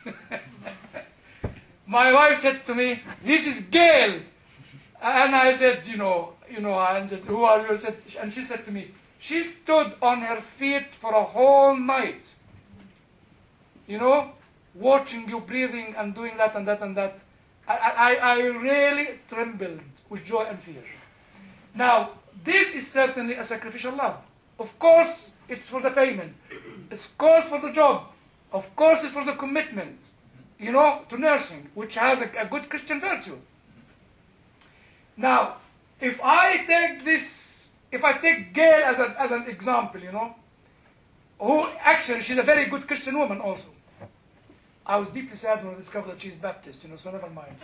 my wife said to me, "This is Gail." And I said, you know, you know, I said, "Who are you?" I said, and she said to me, "She stood on her feet for a whole night, you know, watching you breathing and doing that and that and that." I, I, I really trembled with joy and fear. Now, this is certainly a sacrificial love. Of course, it's for the payment. Of course, for the job. Of course, it's for the commitment, you know, to nursing, which has a, a good Christian virtue. Now, if I take this, if I take Gail as, a, as an example, you know, who actually, she's a very good Christian woman also. I was deeply sad when I discovered that she's Baptist, you know, so never mind.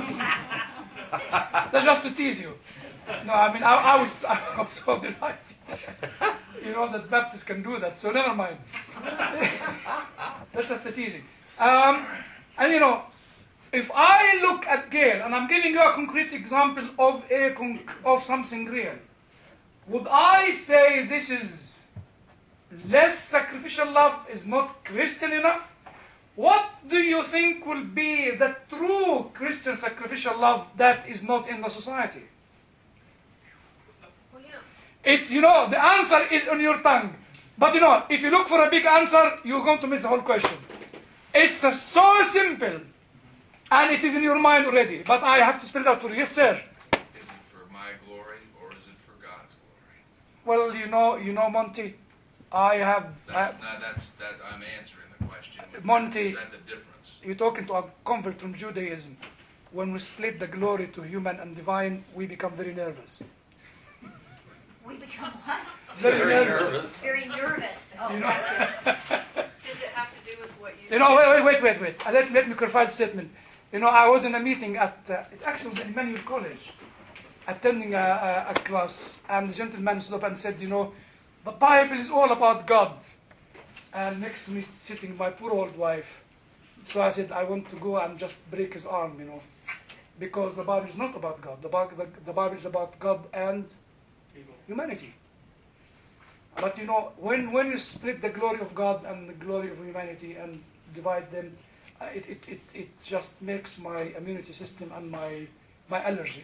That's just to tease you. No, I mean, I, I, was, I was so delighted, you know, that Baptists can do that, so never mind. That's just a teasing. Um, and, you know, if I look at Gail, and I'm giving you a concrete example of, a conc- of something real, would I say this is less sacrificial love, is not Christian enough? What do you think will be the true Christian sacrificial love that is not in the society? Well, you know, It's, you know, the answer is on your tongue. But, you know, if you look for a big answer, you're going to miss the whole question. It's uh, so simple, and it is in your mind already. But I have to spell it out for you. Yes, sir? Is it for my glory or is it for God's glory? Well, you know, you know, Monty, I have... That's I, not, that's, that, I'm answering the question. Monty, Is that the difference? you're talking to a convert from Judaism. When we split the glory to human and divine, we become very nervous. We become what? Very, Very nervous. nervous. Very nervous. Oh, You know? gotcha. Does it have to do with what you You know, wait, wait, wait, wait, wait. Uh, Let, let me clarify the statement. You know, I was in a meeting at, uh, it actually was in Emmanuel College, attending a, a, a class, and the gentleman stood up and said, you know, the Bible is all about God. And next to me is sitting my poor old wife. So I said, I want to go and just break his arm, you know, because the Bible is not about God. The, Bi- the, the Bible is about God and humanity. But you know, when, when you split the glory of God and the glory of humanity and divide them, uh, it, it, it, it just makes my immunity system and my, my allergy.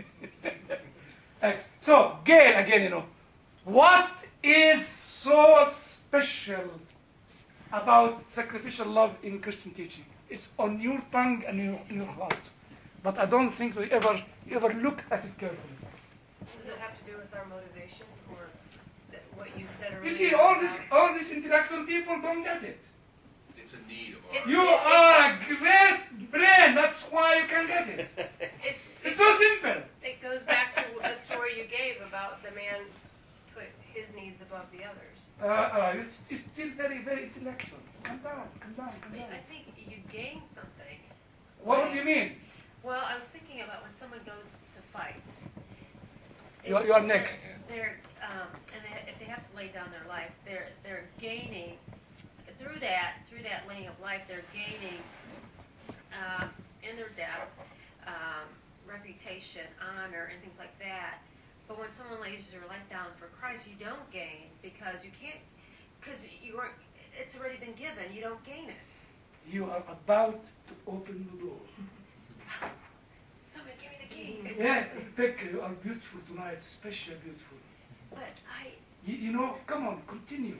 Thanks. So, Gail, again, you know, what is so special about sacrificial love in Christian teaching? It's on your tongue and your, in your heart. But I don't think we ever, you ever looked at it carefully. Does it have to do with our motivation or that what you said earlier? You see, all this, all these intellectual people don't get it. It's a need of It's- our. You are a great brain. That's why you can get it. It's, It's so simple. It goes back to the story you gave about the man put his needs above the others. Uh, uh, it's, it's still very, very intellectual. Calm down, calm down, calm down. I think you gain something. What do you mean? Well, I was thinking about when someone goes to fight. You are- it's- you are next. They're, um, and they, if they have to lay down their life, they're they're gaining through that through that laying of life. They're gaining um, in their death um, reputation, honor, and things like that. But when someone lays their life down for Christ, you don't gain because you can't because you weren't. It's already been given. You don't gain it. You are about to open the door. Somebody give me the key. Yeah, Becca, you are beautiful tonight, especially beautiful. But I. You, you know, come on, continue.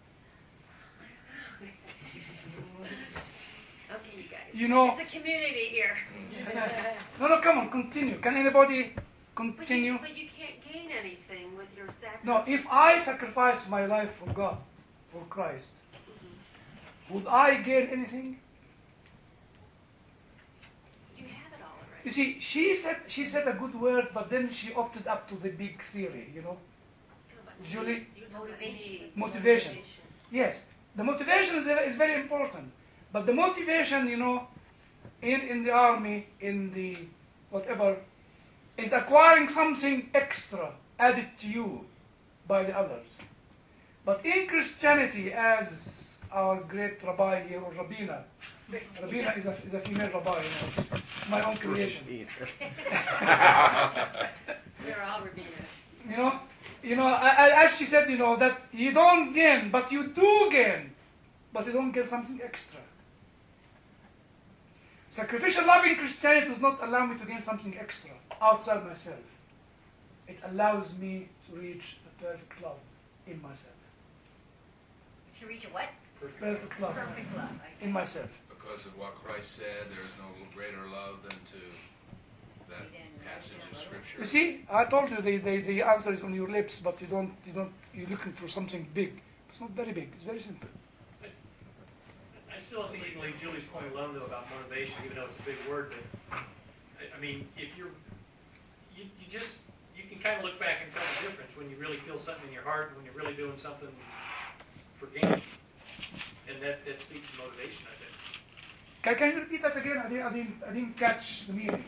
Okay, you guys. You know- it's a community here. No, no, come on, continue. Can anybody But continue? you, but you can't gain anything with your sacrifice. No, if I sacrifice my life for God, for Christ, would I gain anything? You have it all already. You see, she said she said a good word, but then she opted up to the big theory, you know. You're talking about Julie? needs. You're talking about Motivation. needs. Motivation. Yes, the motivation is, is very important. But the motivation, you know, in, in the army, in the whatever, is acquiring something extra added to you by the others. But in Christianity, as our great rabbi here, or Rabbina, Rabbina is a, is a female rabbi, you know, my own creation. We're all Rabbinas. You know, you know, I, I, as she said, you know, that you don't gain, but you do gain, but you don't get something extra. Sacrificial love in Christianity does not allow me to gain something extra outside myself. It allows me to reach the perfect love in myself. To reach a what? Perfect love Perfect love. Okay. in myself. Because of what Christ said, there is no greater love than to that passage of Scripture. You see, I told you the, the, the answer is on your lips, but you don't, you don't, you're looking for something big. It's not very big. It's very simple. I still have to even leave Julie's point alone, though, about motivation, even though it's a big word. But I, I mean, if you're, you, you just, you can kind of look back and tell the difference when you really feel something in your heart and when you're really doing something for gain. And that, that speaks to motivation, I think. Can, can you repeat that again? I didn't, I didn't, I didn't catch the meaning.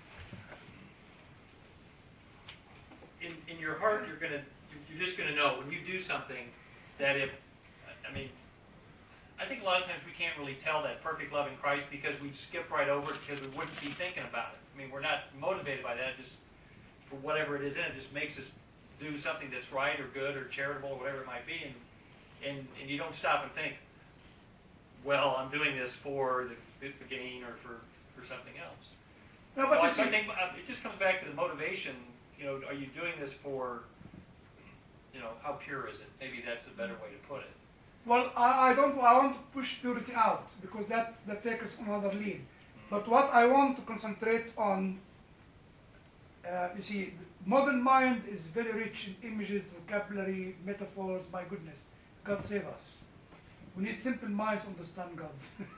In, in your heart, you're gonna, you're just gonna know when you do something that if, I mean, I think a lot of times we can't really tell that perfect love in Christ because we skip right over it because we wouldn't be thinking about it. I mean, we're not motivated by that. It just, for whatever it is in it, just makes us do something that's right or good or charitable or whatever it might be, and and, and you don't stop and think, well, I'm doing this for the, the gain or for, for something else. No, So but I, you see, I think uh, it just comes back to the motivation. You know, are you doing this for, you know, how pure is it? Maybe that's a better way to put it. well, I, I don't. I want to push purity out because that that takes us on another lead. But what I want to concentrate on, uh, you see, the modern mind is very rich in images, vocabulary, metaphors. My goodness, God save us. We need simple minds to understand God.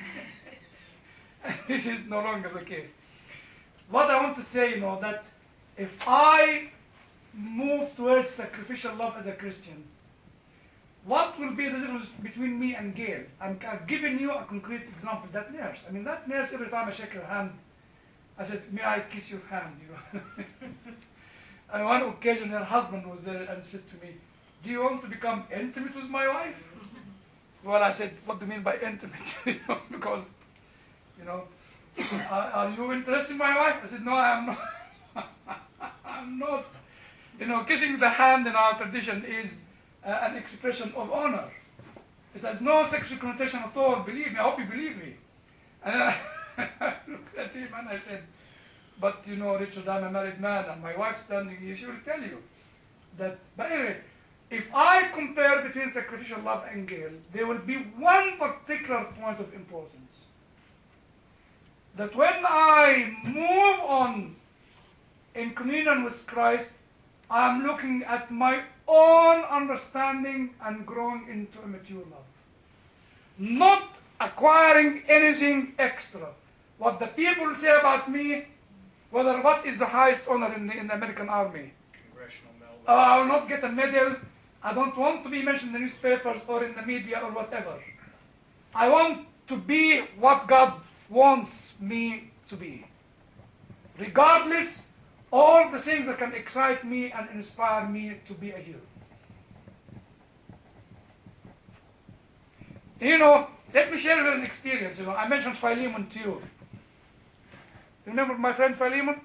This is no longer the case. What I want to say, you know, that if I move towards sacrificial love as a Christian, what will be the difference between me and Gail? I'm, I'm giving you a concrete example. That nurse. I mean, that nurse, every time I shake her hand, I said, may I kiss your hand? You know. On one occasion, her husband was there and said to me, do you want to become intimate with my wife? Well, I said, what do you mean by intimate? You know, because, you know, are, are you interested in my wife? I said, no, I am not. I'm not. You know, kissing the hand in our tradition is uh, an expression of honor. It has no sexual connotation at all, believe me. I hope you believe me. And I looked at him and I said, but you know, Richard, I'm a married man and my wife's standing here, she will tell you that. But anyway, if I compare between sacrificial love and Gail, there will be one particular point of importance. That when I move on in communion with Christ, I'm looking at my own understanding and growing into a mature love. Not acquiring anything extra. What the people say about me, whether what is the highest honor in the, in the American Army. Congressional medal. Uh, I will not get a medal. I don't want to be mentioned in the newspapers or in the media or whatever. I want to be what God wants me to be. Regardless, all the things that can excite me and inspire me to be a hero. You know, let me share an experience. You know, I mentioned Philemon to you. Remember my friend Philemon?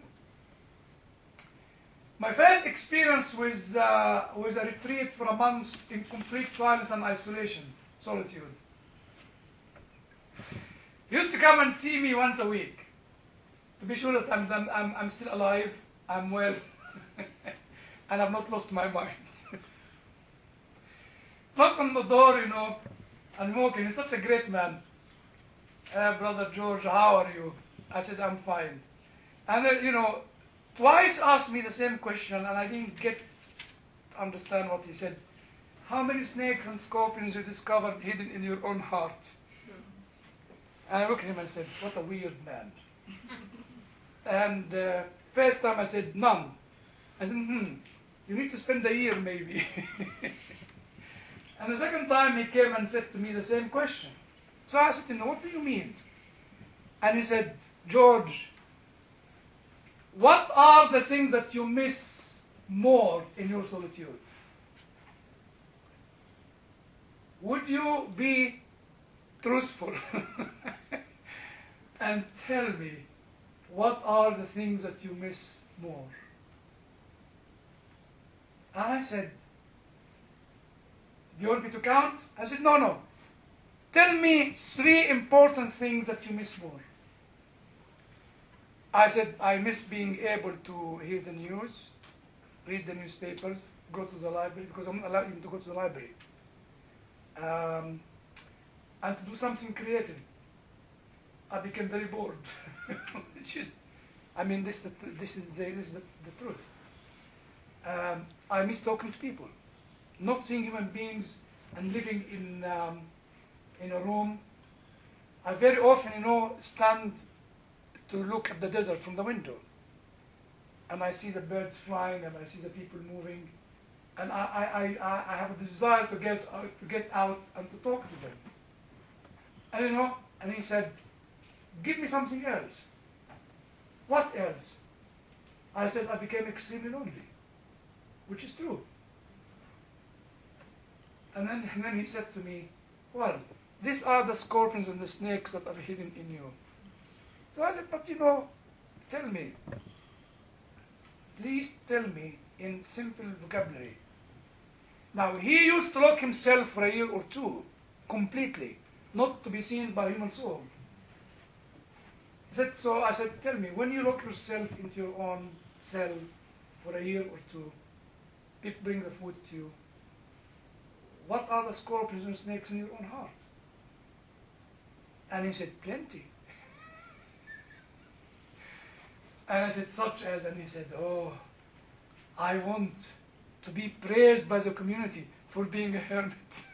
My first experience with, uh, with a retreat for a month in complete silence and isolation, solitude. He used to come and see me once a week to be sure that I'm, I'm, I'm still alive, I'm well, and I've not lost my mind. Knock on the door, you know, and walking. He's such a great man. Uh, Brother George, how are you? I said, I'm fine. And, uh, you know, twice asked me the same question, and I didn't get to understand what he said. How many snakes and scorpions you discovered hidden in your own heart? And I looked at him and said, what a weird man. And uh, first time I said, none. I said, hmm, you need to spend a year maybe. And the second time he came and said to me the same question. So I said to him, what do you mean? And he said, George, what are the things that you miss more in your solitude? Would you be truthful and tell me what are the things that you miss more? And I said, do you want me to count? I said, no, no. Tell me three important things that you miss more. I said, I miss being able to hear the news, read the newspapers, go to the library, because I'm not allowed even to go to the library. Um, and to do something creative. I became very bored. It's just, I mean, this, this is, the, this is the, the truth. Um, I miss talking to people, not seeing human beings and living in, um, in a room. I very often, you know, stand to look at the desert from the window. And I see the birds flying and I see the people moving. And I, I, I, I have a desire to get, out, to get out and to talk to them. And you know, and he said, give me something else. What else? I said, I became extremely lonely, which is true. And then, and then he said to me, well, these are the scorpions and the snakes that are hidden in you. So I said, but you know, tell me, please tell me in simple vocabulary. Now, he used to lock himself for a year or two, completely, not to be seen by human soul. He said, so I said, tell me, when you lock yourself into your own cell for a year or two, people bring the food to you, what are the scorpions and snakes in your own heart? And he said, plenty. And I said, such as, and he said, oh, I want to be praised by the community for being a hermit.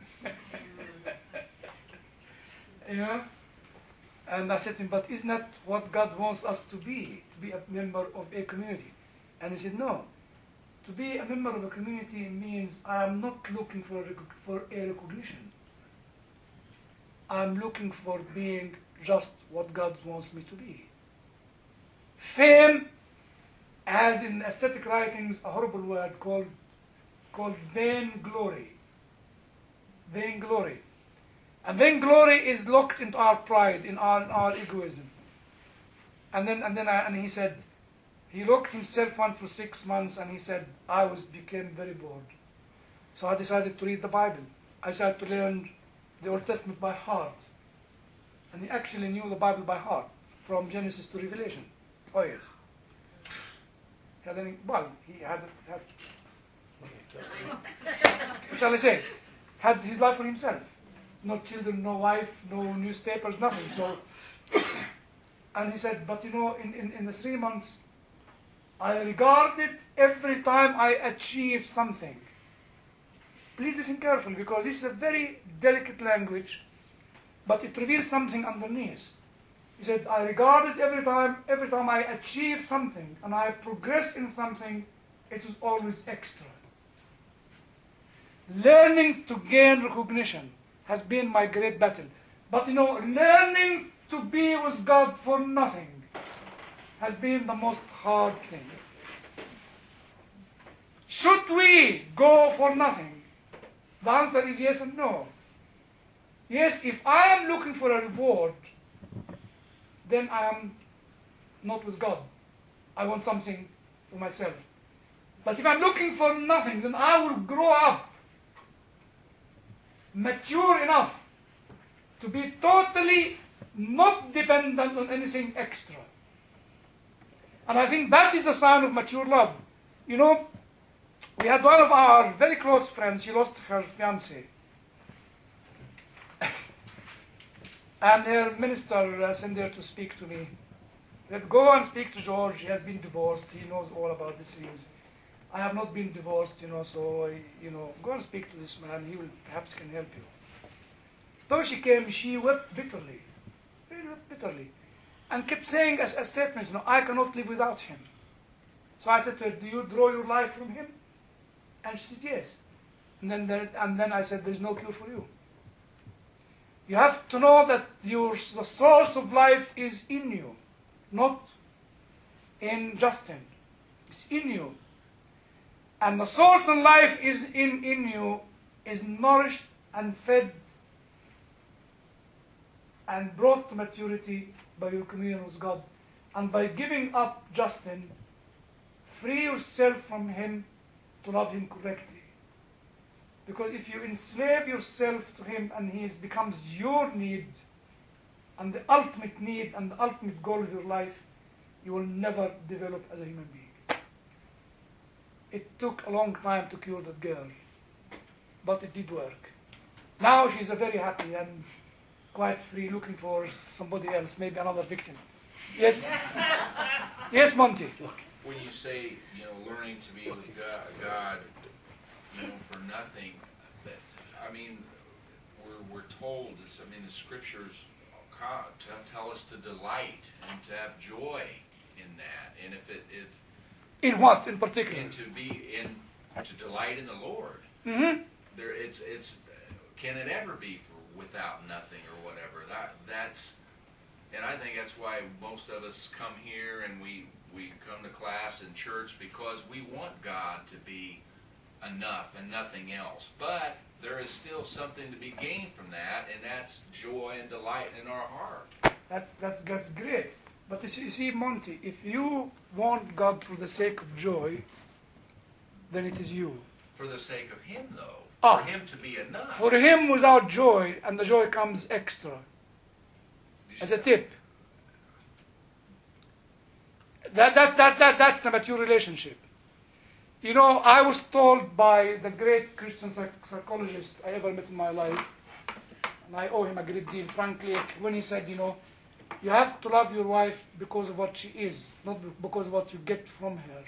You know? And I said to him, but isn't that what God wants us to be? To be a member of a community? And he said, no. to be a member of a community means I am not looking for, rec- for a recognition. I'm looking for being just what God wants me to be. Fame, as in aesthetic writings, a horrible word called, called vainglory. Vainglory. And vainglory is locked into our pride, in our, in our egoism. And then, and then I, and he said, he locked himself on for six months and he said, I was became very bored. So I decided to read the Bible. I decided to learn the Old Testament by heart. And he actually knew the Bible by heart, from Genesis to Revelation. Oh yes. He had any, well, he had, had what shall I say? Had his life for himself. No children, no wife, no newspapers, nothing. So, and he said, but you know, in, in, in the three months, I regarded every time I achieved something. Please listen carefully, because this is a very delicate language, but it reveals something underneath. He said, I regarded every time, every time I achieved something, and I progressed in something, it was always extra. Learning to gain recognition has been my great battle. But you know, learning to be with God for nothing has been the most hard thing. Should we go for nothing? The answer is yes and no. Yes, if I am looking for a reward, then I am not with God. I want something for myself. But if I'm looking for nothing, then I will grow up mature enough to be totally not dependent on anything extra. And I think that is the sign of mature love. You know, we had one of our very close friends, she lost her fiancé. And her minister uh, sent her to speak to me. He said, go and speak to George, he has been divorced, he knows all about these things. I have not been divorced, you know, so, I, you know, go and speak to this man, he will perhaps can help you. So she came, she wept bitterly, really wept bitterly, and kept saying as a statement, you know, I cannot live without him. So I said to her, do you draw your life from him? And she said, yes. And then, there, and then I said, there's no cure for you. You have to know that your, the source of life is in you, not in Justin. It's in you. And the source of life is in, in you, is nourished and fed and brought to maturity by your communion with God. And by giving up Justin, free yourself from him to love him correctly. Because if you enslave yourself to him and he is, becomes your need, and the ultimate need and the ultimate goal of your life, you will never develop as a human being. It took a long time to cure that girl, but it did work. Now she's a very happy and quite free, looking for somebody else, maybe another victim. Yes? Yes, Monty? When you say, you know, learning to be with God, God you know, for nothing, that, I mean, we're, we're told, this, I mean, the scriptures tell us to delight and to have joy in that. And if it, if in what in particular? And to be in, to delight in the Lord. Mm-hmm. There, it's, it's, can it ever be for, without nothing or whatever? That, that's, and I think that's why most of us come here and we, we come to class in church, because we want God to be enough and nothing else. But there is still something to be gained from that, and that's joy and delight in our heart. That's that's that's great. But you see, you see, Monty, if you want God for the sake of joy, then it is you. For the sake of Him, though. Ah, for Him to be enough. For Him without joy, and the joy comes extra. As a tip. That, that, that, that, that's a mature relationship. You know, I was told by the great Christian psych- psychologist I ever met in my life, and I owe him a great deal, frankly, when he said, you know, you have to love your wife because of what she is, not because of what you get from her.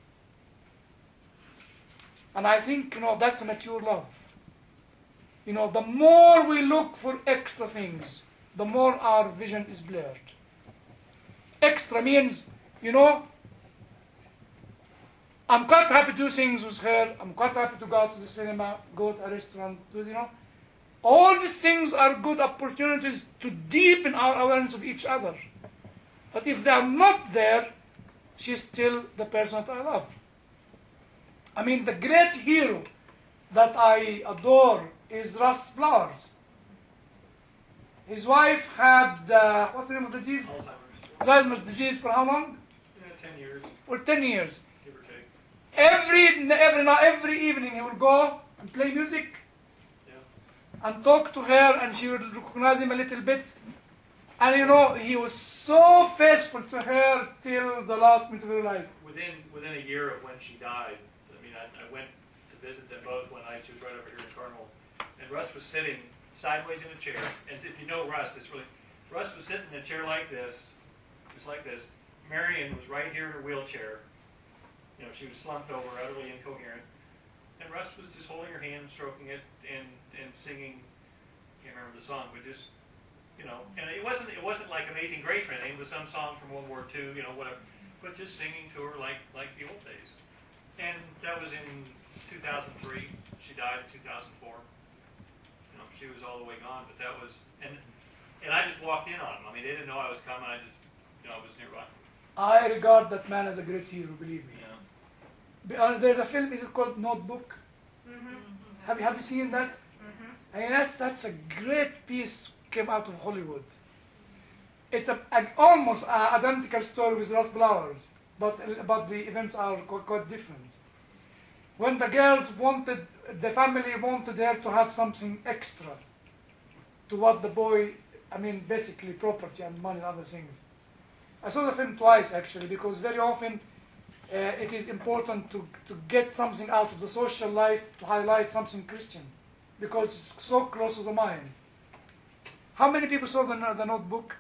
And I think, you know, that's a mature love. You know, the more we look for extra things, the more our vision is blurred. Extra means, you know, I'm quite happy to do things with her. I'm quite happy to go out to the cinema, go to a restaurant, do, you know. All these things are good opportunities to deepen our awareness of each other. But if they are not there, she's still the person that I love. I mean, the great hero that I adore is Russ Flowers. His wife had, uh, what's the name of the disease? Alzheimer's. Alzheimer's disease for how long? Yeah, ten years, For ten years. give or take. Every, every, every evening he would go and play music Yeah. and talk to her, and she would recognize him a little bit. And you know, he was so faithful to her till the last minute of her life. Within within a year of when she died, I mean, I, I went to visit them both one night. She was right over here in Carmel, and Russ was sitting sideways in a chair. And if you know Russ, it's really Russ was sitting in a chair like this, just like this. Marion was right here in her wheelchair. You know, she was slumped over, utterly incoherent. And Russ was just holding her hand, stroking it, and and singing. I can't remember the song, but just. You know, and it wasn't it wasn't like Amazing Grace or anything. It was some song from World War Two, you know, whatever. But just singing to her like like the old days. And that was in two thousand three. She died in two thousand four. You know, she was all the way gone. But that was and and I just walked in on them. I mean, they didn't know I was coming. I just you know I was nearby. I regard that man as a great hero, believe me. Yeah. Be honest, there's a film, is it called Notebook? Mm-hmm. Have you have you seen that? Mm-hmm. I mean, that's that's a great piece came out of Hollywood. It's a, an almost uh, identical story with Russ Flowers, but but the events are quite, quite different. When the girls wanted, the family wanted her to have something extra to what the boy, I mean, basically property and money and other things. I saw the film twice actually, because very often uh, it is important to, to get something out of the social life to highlight something Christian, because it's so close to the mind. How many people saw the, the Notebook?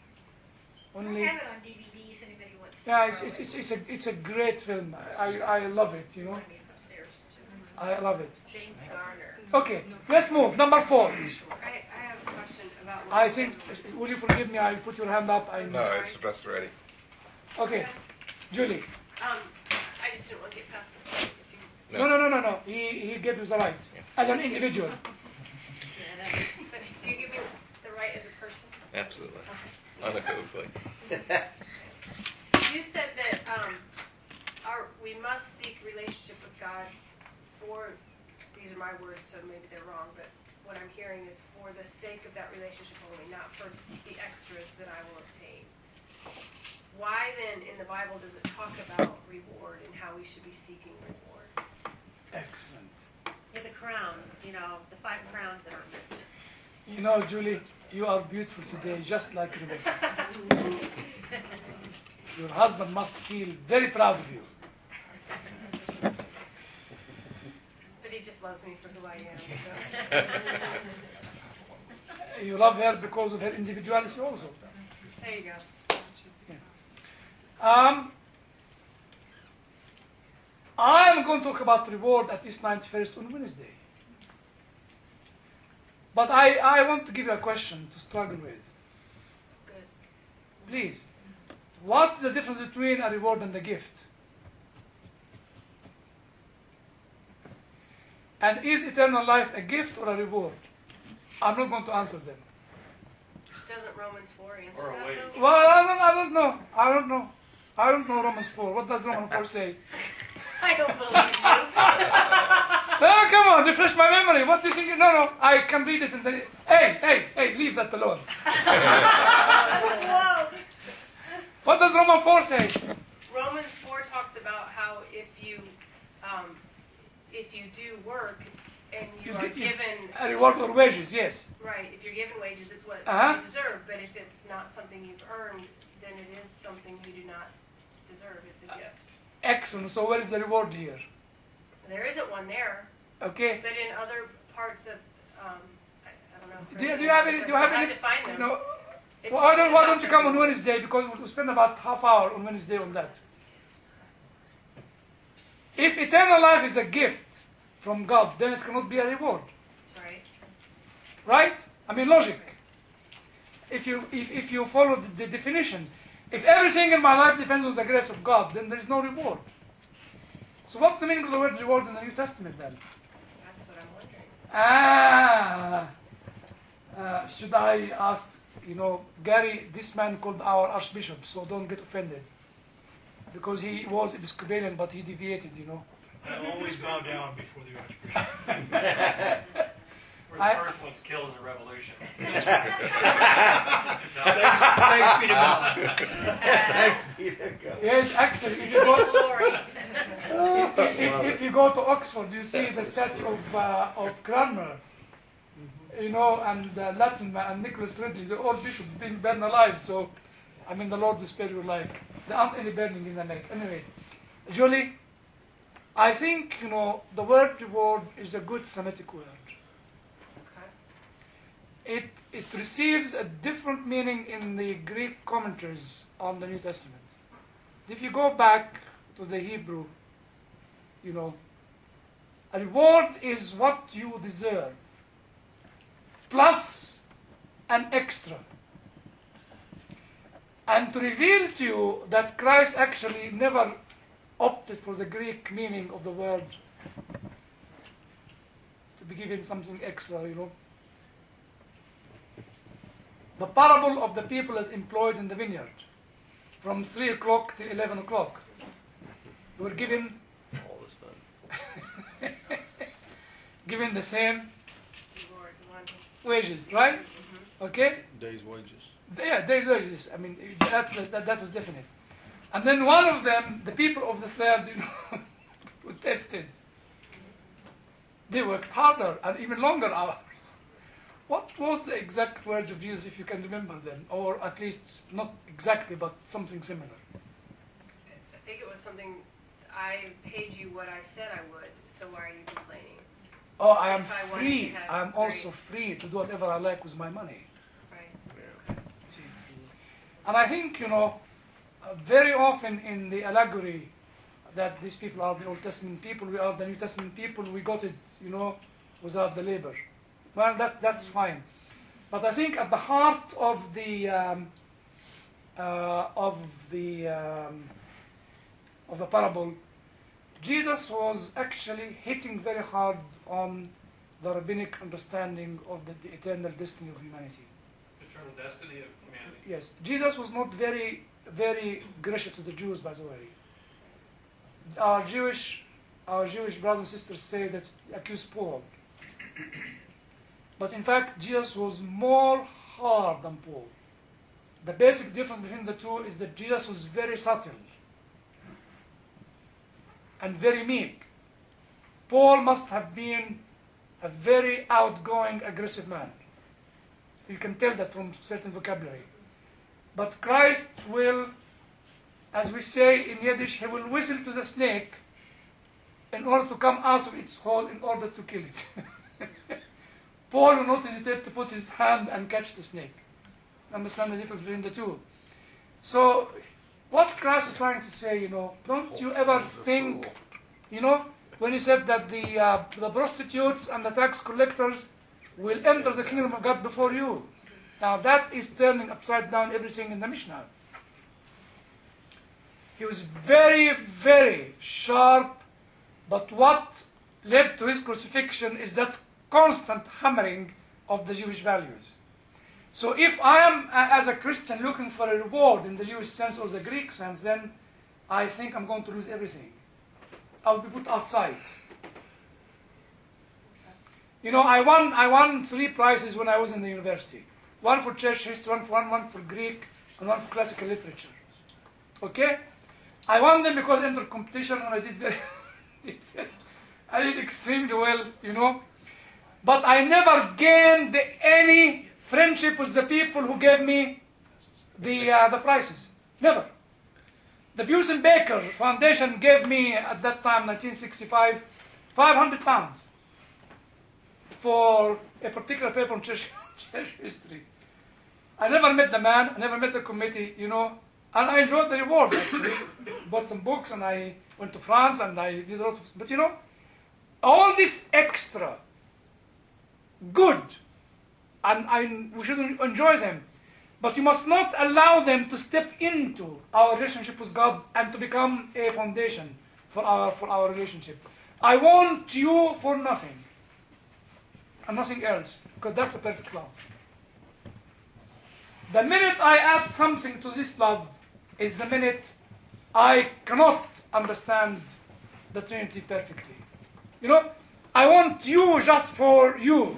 Only. I have it on D V D if anybody wants to. Yeah, it's borrow it's, it. it's, it's a it's a great film. I I love it. You know, Maybe it's upstairs. I love it. James Garner. Okay, let's move. Number four. I, I have a question about. I think. Will you forgive me? I put your hand up. I No, it's just ready. Okay, Julie. Um, I just didn't want to get past the point. If you, No, no, no, no, no. He he gave us the right as an individual. but do you give me the right as a person? Absolutely. Unequivocally. You said that um, our we must seek relationship with God for, these are my words, so maybe they're wrong, but what I'm hearing is for the sake of that relationship only, not for the extras that I will obtain. Why then in the Bible does it talk about reward and how we should be seeking reward? Excellent. Yeah, the crowns, you know, the five crowns that are mentioned. You know, Julie, you are beautiful today, just like Rebecca. Your husband must feel very proud of you. But he just loves me for who I am. So. You love her because of her individuality also. There you go. Um, I'm going to talk about reward at East ninety-first on Wednesday. But I, I want to give you a question to struggle with. Good. Please, what's the difference between a reward and a gift? And is eternal life a gift or a reward? I'm not going to answer them. Doesn't Romans four answer Or a that wage. though? Well, I don't, I don't know. I don't know. I don't know Romans four. What does Romans four say? I don't believe you. Oh, come on, refresh my memory. What do you think? No, no, I can read it and then. Hey, hey, hey, leave that alone. Whoa. What does Romans four say? Romans four talks about how if you um, if you do work and you, You are get- you- given A reward or wages, yes. right, if you're given wages, it's what Uh-huh. you deserve. But if it's not something you've earned, then it is something you do not deserve. It's a gift. Excellent. So where is the reward here? There isn't one there, Okay. but in other parts of um, I, I don't know. Do you, do you have any? Do you have I any? have to find them. No. It Well, why talks don't Why about don't you them. come on Wednesday, because we'll spend about half hour on Wednesday on that. If eternal life is a gift from God, then it cannot be a reward, That's right. right? I mean, logic. If you if, if you follow the, the definition, if everything in my life depends on the grace of God, then there is no reward. So what's the meaning of the word reward in the New Testament then? That's what I'm wondering. Ah, uh, should I ask, you know, Gary, this man called our Archbishop, so don't get offended. Because he was Episcopalian, but he deviated, you know. I always bow down before the Archbishop. We're the I- first ones killed in the revolution. Thanks, thanks be to God. Thanks be to God. Yes, actually, if you go, Glory. if, if, if you go to Oxford, you see the statue of uh, of Cranmer, you know, and uh, Latimer and Nicholas Ridley, the old bishops being burned alive. So, I mean, the Lord will spare your life. There aren't any burning in America. Anyway, Julie, I think, you know, the word reward is a good Semitic word. It, it receives a different meaning in the Greek commentaries on the New Testament. If you go back to the Hebrew, you know, a reward is what you deserve, plus an extra. And to reveal to you that Christ actually never opted for the Greek meaning of the word, to be given something extra, you know. The parable of the people is employed in the vineyard from three o'clock till eleven o'clock. They were given All this time. given the same Lord, one. wages, right? Okay? Day's wages. Yeah, day's wages. I mean, that was, that, that was definite. And then one of them, the people of the third, you know, protested. They worked harder and even longer hours. What was the exact words of Jesus, if you can remember them? Or at least, not exactly, but something similar. I think it was something, I paid you what I said I would, so why are you complaining? Oh, I am If I wanted free. to have I am also grace. free to do whatever I like with my money. Right. See? And I think, you know, uh, very often in the allegory that these people are the Old Testament people, we are the New Testament people, we got it, you know, without the labor. Well, that, that's fine. But I think at the heart of the um, uh, of the um, of the parable, Jesus was actually hitting very hard on the rabbinic understanding of the, the eternal destiny of humanity. Eternal destiny of humanity. Yes, Jesus was not very, very gracious to the Jews, by the way. Our Jewish, our Jewish brothers and sisters say that accuse Paul. But in fact, Jesus was more hard than Paul. The basic difference between the two is that Jesus was very subtle and very meek. Paul must have been a very outgoing, aggressive man. You can tell that from certain vocabulary. But Christ will, as we say in Yiddish, he will whistle to the snake in order to come out of its hole in order to kill it. Paul will not hesitate to put his hand and catch the snake. Understand the difference between the two. So, what Christ is trying to say, you know, don't you ever think, you know, when he said that the uh, the prostitutes and the tax collectors will enter the kingdom of God before you. Now that is turning upside down everything in the Mishnah. He was very, very sharp, but what led to his crucifixion is that constant hammering of the Jewish values. So if I am, uh, as a Christian, looking for a reward in the Jewish sense or the Greek sense, then I think I'm going to lose everything. I'll be put outside. You know, I won, I won three prizes when I was in the university. One for church history, one for, one, one for Greek, and one for classical literature. Okay? I won them because I entered competition and I did very, did very I did extremely well, you know. But I never gained any friendship with the people who gave me the uh, the prizes. Never. The Bewson Baker Foundation gave me, at that time, nineteen sixty-five, five hundred pounds for a particular paper on church, church history. I never met the man, I never met the committee, you know, and I enjoyed the reward, actually. Bought some books, and I went to France, and I did a lot of, but you know, all this extra, good, and I, we should enjoy them. But you must not allow them to step into our relationship with God and to become a foundation for our for our relationship. I want you for nothing and nothing else, because that's a perfect love. The minute I add something to this love is the minute I cannot understand the Trinity perfectly. You know, I want you just for you.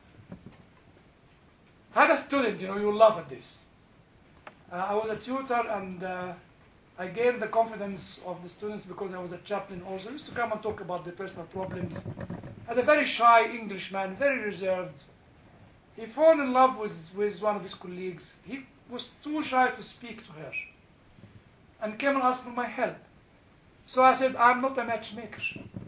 I had a student, you know, you will laugh at this. Uh, I was a tutor, and uh, I gained the confidence of the students because I was a chaplain also. I used to come and talk about their personal problems. I had a very shy Englishman, very reserved. He fell in love with, with one of his colleagues. He was too shy to speak to her and came and asked for my help. So I said, I'm not a matchmaker.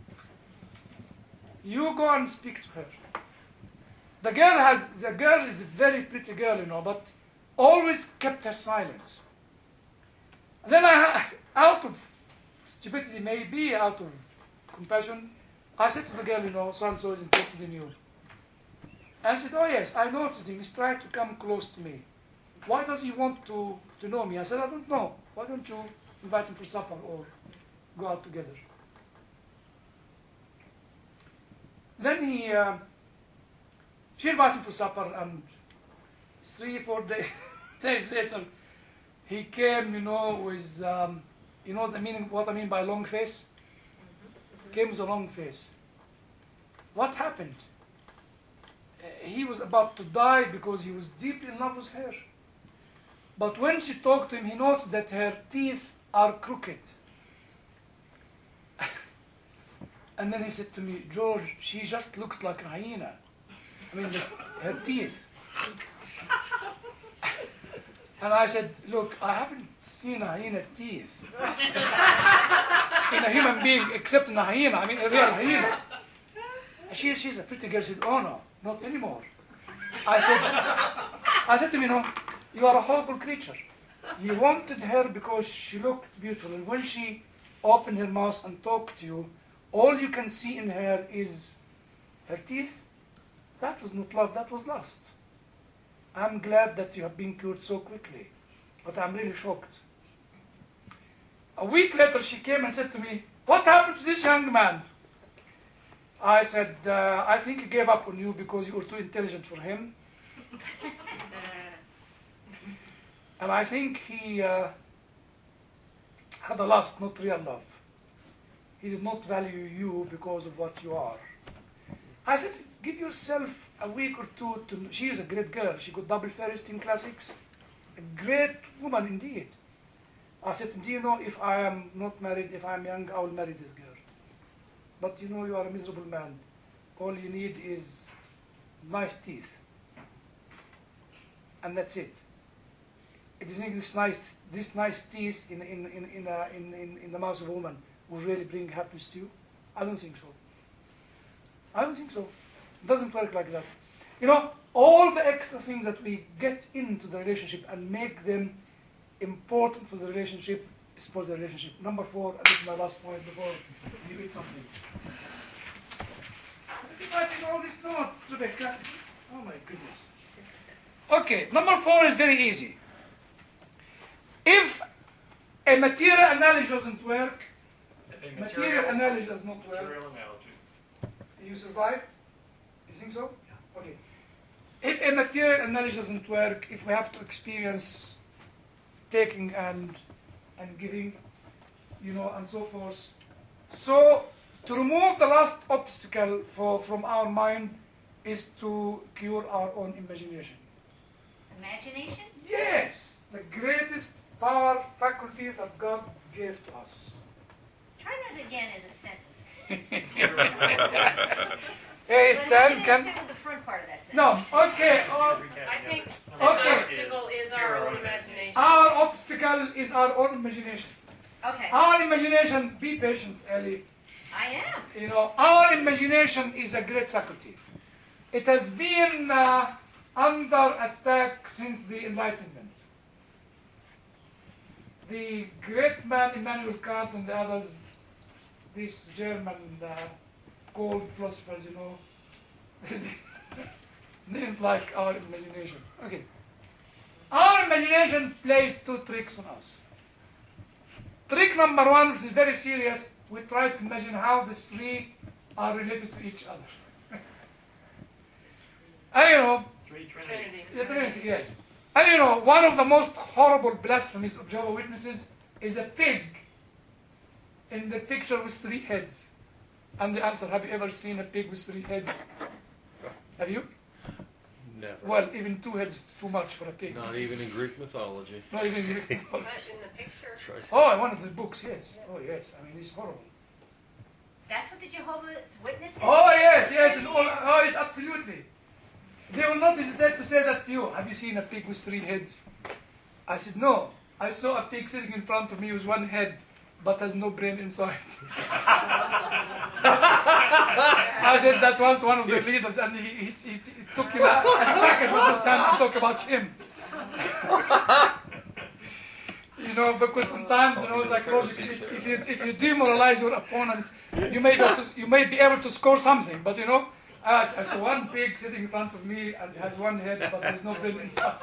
You go and speak to her. The girl has, the girl is a very pretty girl, you know, but always kept her silent. And then I, out of stupidity, maybe out of compassion, I said to the girl, you know, so-and-so is interested in you. And she said, oh yes, I noticed him. He's trying to come close to me. Why does he want to, to know me? I said, I don't know. Why don't you invite him for supper or go out together? Then he, uh, she invited him for supper, and three, four day, days later, he came, you know, with, um, you know the meaning, what I mean by long face? Came with a long face. What happened? Uh, he was about to die because he was deeply in love with her. But when she talked to him, he noticed that her teeth are crooked. And then he said to me, George, she just looks like a hyena. I mean, the, her teeth. And I said, look, I haven't seen a hyena teeth in a human being except in a hyena. I mean, a real hyena. She, she's a pretty girl. She said, oh no, not anymore. I said, I said to him, you know, you are a horrible creature. You wanted her because she looked beautiful. And when she opened her mouth and talked to you, all you can see in her is her teeth. That was not love, that was lust. I'm glad that you have been cured so quickly, but I'm really shocked. A week later, she came and said to me, what happened to this young man? I said, uh, I think he gave up on you because you were too intelligent for him. And I think he uh, had a lust, not real love. He did not value you because of what you are. I said, give yourself a week or two to... She is a great girl. She got double first in classics. A great woman indeed. I said, do you know, if I am not married, if I am young, I will marry this girl. But you know, you are a miserable man. All you need is nice teeth. And that's it. If you think this nice, this nice teeth in, in, in, in, a, in, in, in the mouth of a woman will really bring happiness to you, I don't think so. I don't think so. It doesn't work like that. You know, all the extra things that we get into the relationship and make them important for the relationship is for the relationship. Number four, and this is my last point before you eat something. I'm writing all these notes, Rebecca. Oh my goodness. Okay, number four is very easy. If a material analogy doesn't work, If a material, material, analogy does not work, material analogy. you survived? You think so? Yeah. Okay. If a material analogy doesn't work, if we have to experience taking and and giving, you know, and so forth. So to remove the last obstacle for, from our mind is to cure our own imagination. Imagination? Yes, the greatest power faculty that God gave to us. Try that again as a sentence. Hey, But Stan, I'm can... with the front part of that No, sentence. okay. Uh, I think the Okay. obstacle is our own imagination. our obstacle is our own imagination. Okay. Our imagination, be patient, Ellie. I am. You know, our imagination is a great faculty. It has been uh, under attack since the Enlightenment. The great man Immanuel Kant and the others, these German uh, cold philosophers, you know, named like our imagination. Okay. Our imagination plays two tricks on us. Trick number one, which is very serious, we try to imagine how the three are related to each other. And you know, Three Trinity. the Trinity, yes. And you know, one of the most horrible blasphemies of Jehovah's Witnesses is a pig in the picture with three heads. And the answer, have you ever seen a pig with three heads? Have you? Never. Well, even two heads is too much for a pig. Not even in Greek mythology. Not even in Greek mythology. But in the picture, Oh, in one of the books, yes. Oh, yes. I mean, it's horrible. That's what the Jehovah's Witnesses. Oh, yes, yes. And all, oh, yes, absolutely. They will not hesitate to say that to you. Have you seen a pig with three heads? I said, no. I saw a pig sitting in front of me with one head, but has no brain inside. I said that was one of the leaders, and he, he, he, it took him a, a second to understand to talk about him. You know, because sometimes, you know, psychologically, if, if you if you demoralize your opponent, you may be able to, you may be able to score something. But you know, I, I saw one pig sitting in front of me and has one head, but there's no brain inside.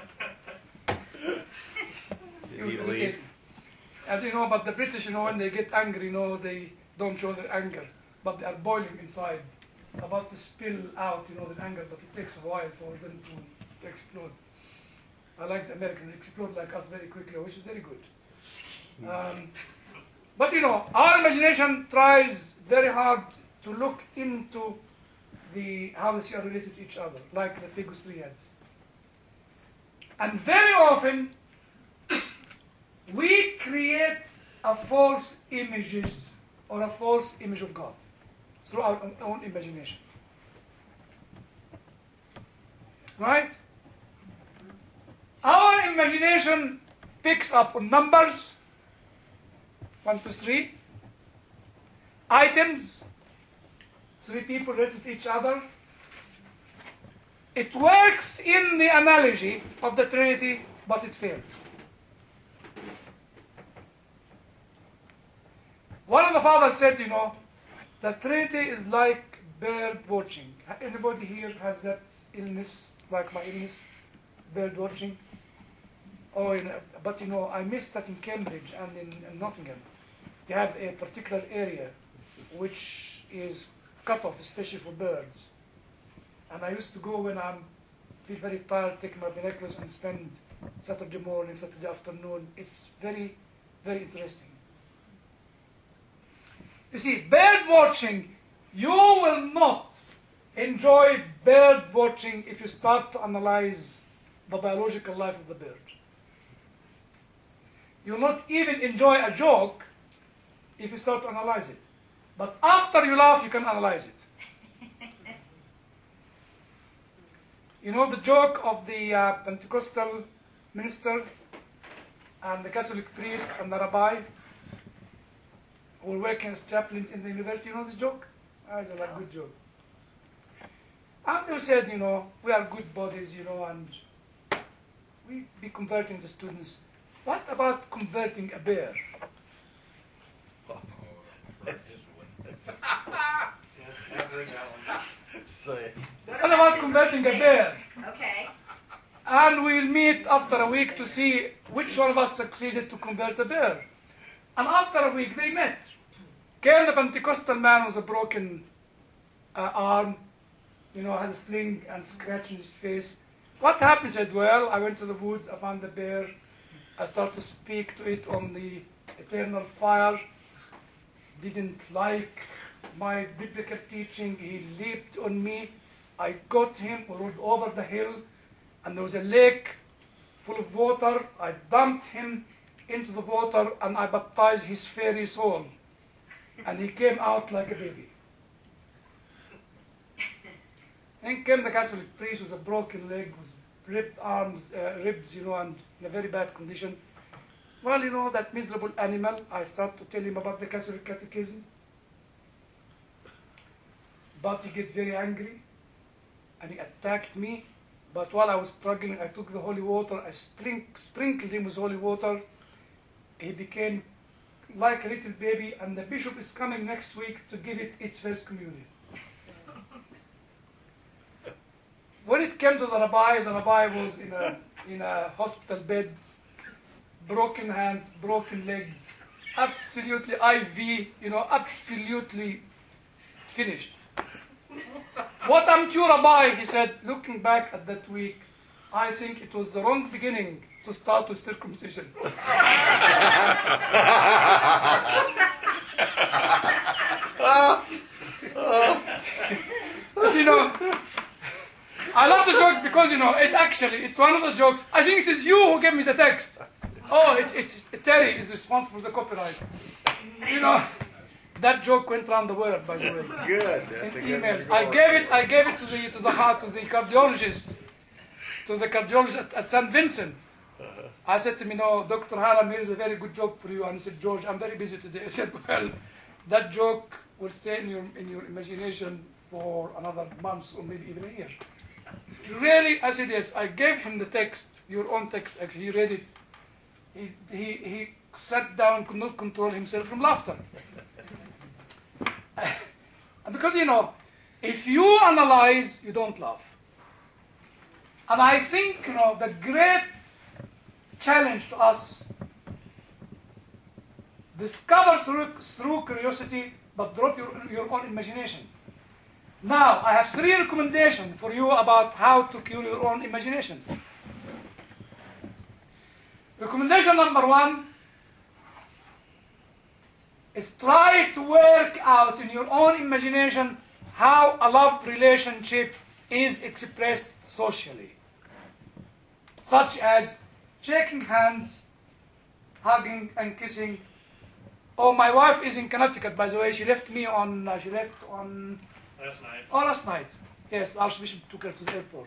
Did he leave? And you know, but the British, you know, when they get angry, you know, they don't show their anger, but they are boiling inside, about to spill out, you know, their anger, but it takes a while for them to, to explode. I like the Americans, they explode like us very quickly, which is very good. Um, but you know, our imagination tries very hard to look into the how the two are related to each other, like the pig with three heads. And very often, we create a false images or a false image of God through our own imagination. Right? Our imagination picks up on numbers, one, two, three, items, three people related to each other. It works in the analogy of the Trinity, but it fails. One of the fathers said, you know, the Trinity is like bird watching. Anybody here has that illness, like my illness, bird watching? Oh, you know, but you know, I missed that in Cambridge and in, in Nottingham. You have a particular area which is cut off, especially for birds. And I used to go when I'm feel very tired, take my binoculars and spend Saturday morning, Saturday afternoon. It's very, very interesting. You see, bird watching, you will not enjoy bird watching if you start to analyze the biological life of the bird. You will not even enjoy a joke if you start to analyze it. But after you laugh, you can analyze it. You know the joke of the uh, Pentecostal minister and the Catholic priest and the rabbi who were working as chaplains in the university? You know this joke? Ah, it's a like, good joke. And they said, you know, we are good bodies, you know, and we be converting the students. What about converting a bear? What about converting a bear? Okay. And we'll meet after a week to see which one of us succeeded to convert a bear. And after a week they met. Came the Pentecostal man with a broken uh, arm, you know, had a sling and scratch in his face. What happened? He said, well, I went to the woods, I found the bear, I started to speak to it on the eternal fire, didn't like my biblical teaching, he leaped on me, I got him, we rode over the hill, and there was a lake full of water, I dumped him into the water and I baptized his fairy soul. And he came out like a baby. Then came the Catholic priest with a broken leg, with ripped arms, uh, ribs, you know, and in a very bad condition. Well, you know, that miserable animal, I start to tell him about the Catholic catechism. But he get very angry, and he attacked me. But while I was struggling, I took the holy water, I sprink- sprinkled him with holy water. He became like a little baby, and the bishop is coming next week to give it its first communion. When it came to the rabbi, the rabbi was in a, in a hospital bed, broken hands, broken legs, absolutely I V, you know, absolutely finished. What I'm sure about, he said, looking back at that week, I think it was the wrong beginning to start with circumcision. You know, I love the joke because, you know, it's actually, it's one of the jokes. I think it is you who gave me the text. Oh, it, it's Terry is responsible for the copyright. You know, that joke went around the world, by the way. Good. That's In a good emails. one I to go gave on. it. I gave it to the to the heart to the cardiologist, to the cardiologist at, at Saint Vincent. Uh-huh. I said to him, you know, Doctor Hallam, here is a very good joke for you. And he said, George, I'm very busy today. I said, well, that joke will stay in your in your imagination for another month or maybe even a year. Really? I said, yes. I gave him the text, your own text. Actually, he read it. He he he sat down, could not control himself from laughter. Because, you know, if you analyze, you don't laugh. And I think, you know, the great challenge to us, discover through, through curiosity, but drop your, your own imagination. Now, I have three recommendations for you about how to cure your own imagination. Recommendation number one is try to work out in your own imagination how a love relationship is expressed socially. Such as shaking hands, hugging and kissing. Oh, my wife is in Connecticut, by the way. She left me on, uh, she left on... Last night. Oh, last night. Yes, Archbishop took her to the airport.